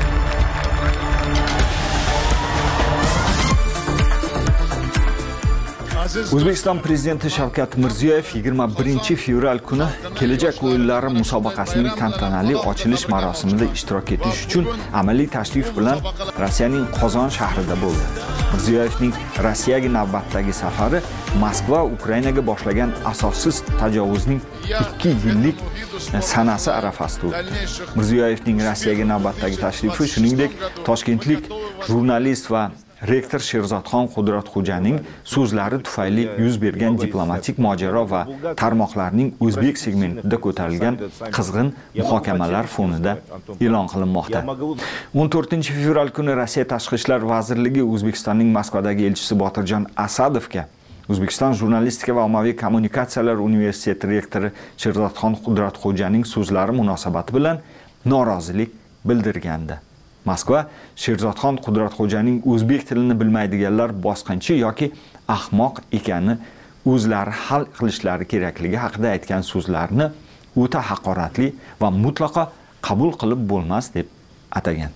O'zbekiston prezidenti Shavkat Mirziyoyev yigirma birinchi fevral kuni kelajak o'yinlari musobaqasining tantanali ochilish marosimida ishtirok etish uchun amaliy tashrif bilan Rossiyaning Qozon shahrida bo'ldi. Mirziyoyevning Rossiyaga navbatdagi safari Moskva Ukrainaga boshlagan asossiz tajovuzning ikki yillik sanasi arafasida o'tdi. Mirziyoyevning Rossiyaga navbatdagi tashrifi shuningdek Toshkentlik jurnalist va rektor Sherzodxon Qudratxo'janing so'zlari tufayli yuz bergan diplomatik mojaro va tarmoqlarning o'zbek segmentida ko'tarilgan qizg'in muhokamalar fonida e'lon qilinmoqda. o'n to'rtinchi fevral kuni Rossiya Tashqi ishlar vazirligi O'zbekistonning Moskvadagi elchisi Botirjon Asadovga O'zbekiston Jurnalistika va ommaviy kommunikatsiyalar universiteti rektori Sherzodxon Qudratxo'janing so'zlari munosabati bilan norozilik bildirgandi. Moskva Sherzodxon Qudratxo'janing o'zbek tilini bilmaydiganlar bosqinchi yoki ahmoq ekani o'zlari hal qilishlari kerakligi haqida aytgan so'zlarni o'ta haqoratli va mutlaqo qabul qilib bo'lmas deb atagan.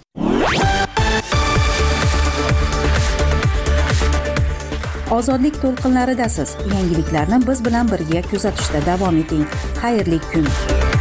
Ozodlik to'lqinlaridasiz. Yangiliklarni biz bilan birga kuzatishda davom eting. Xayrli kun.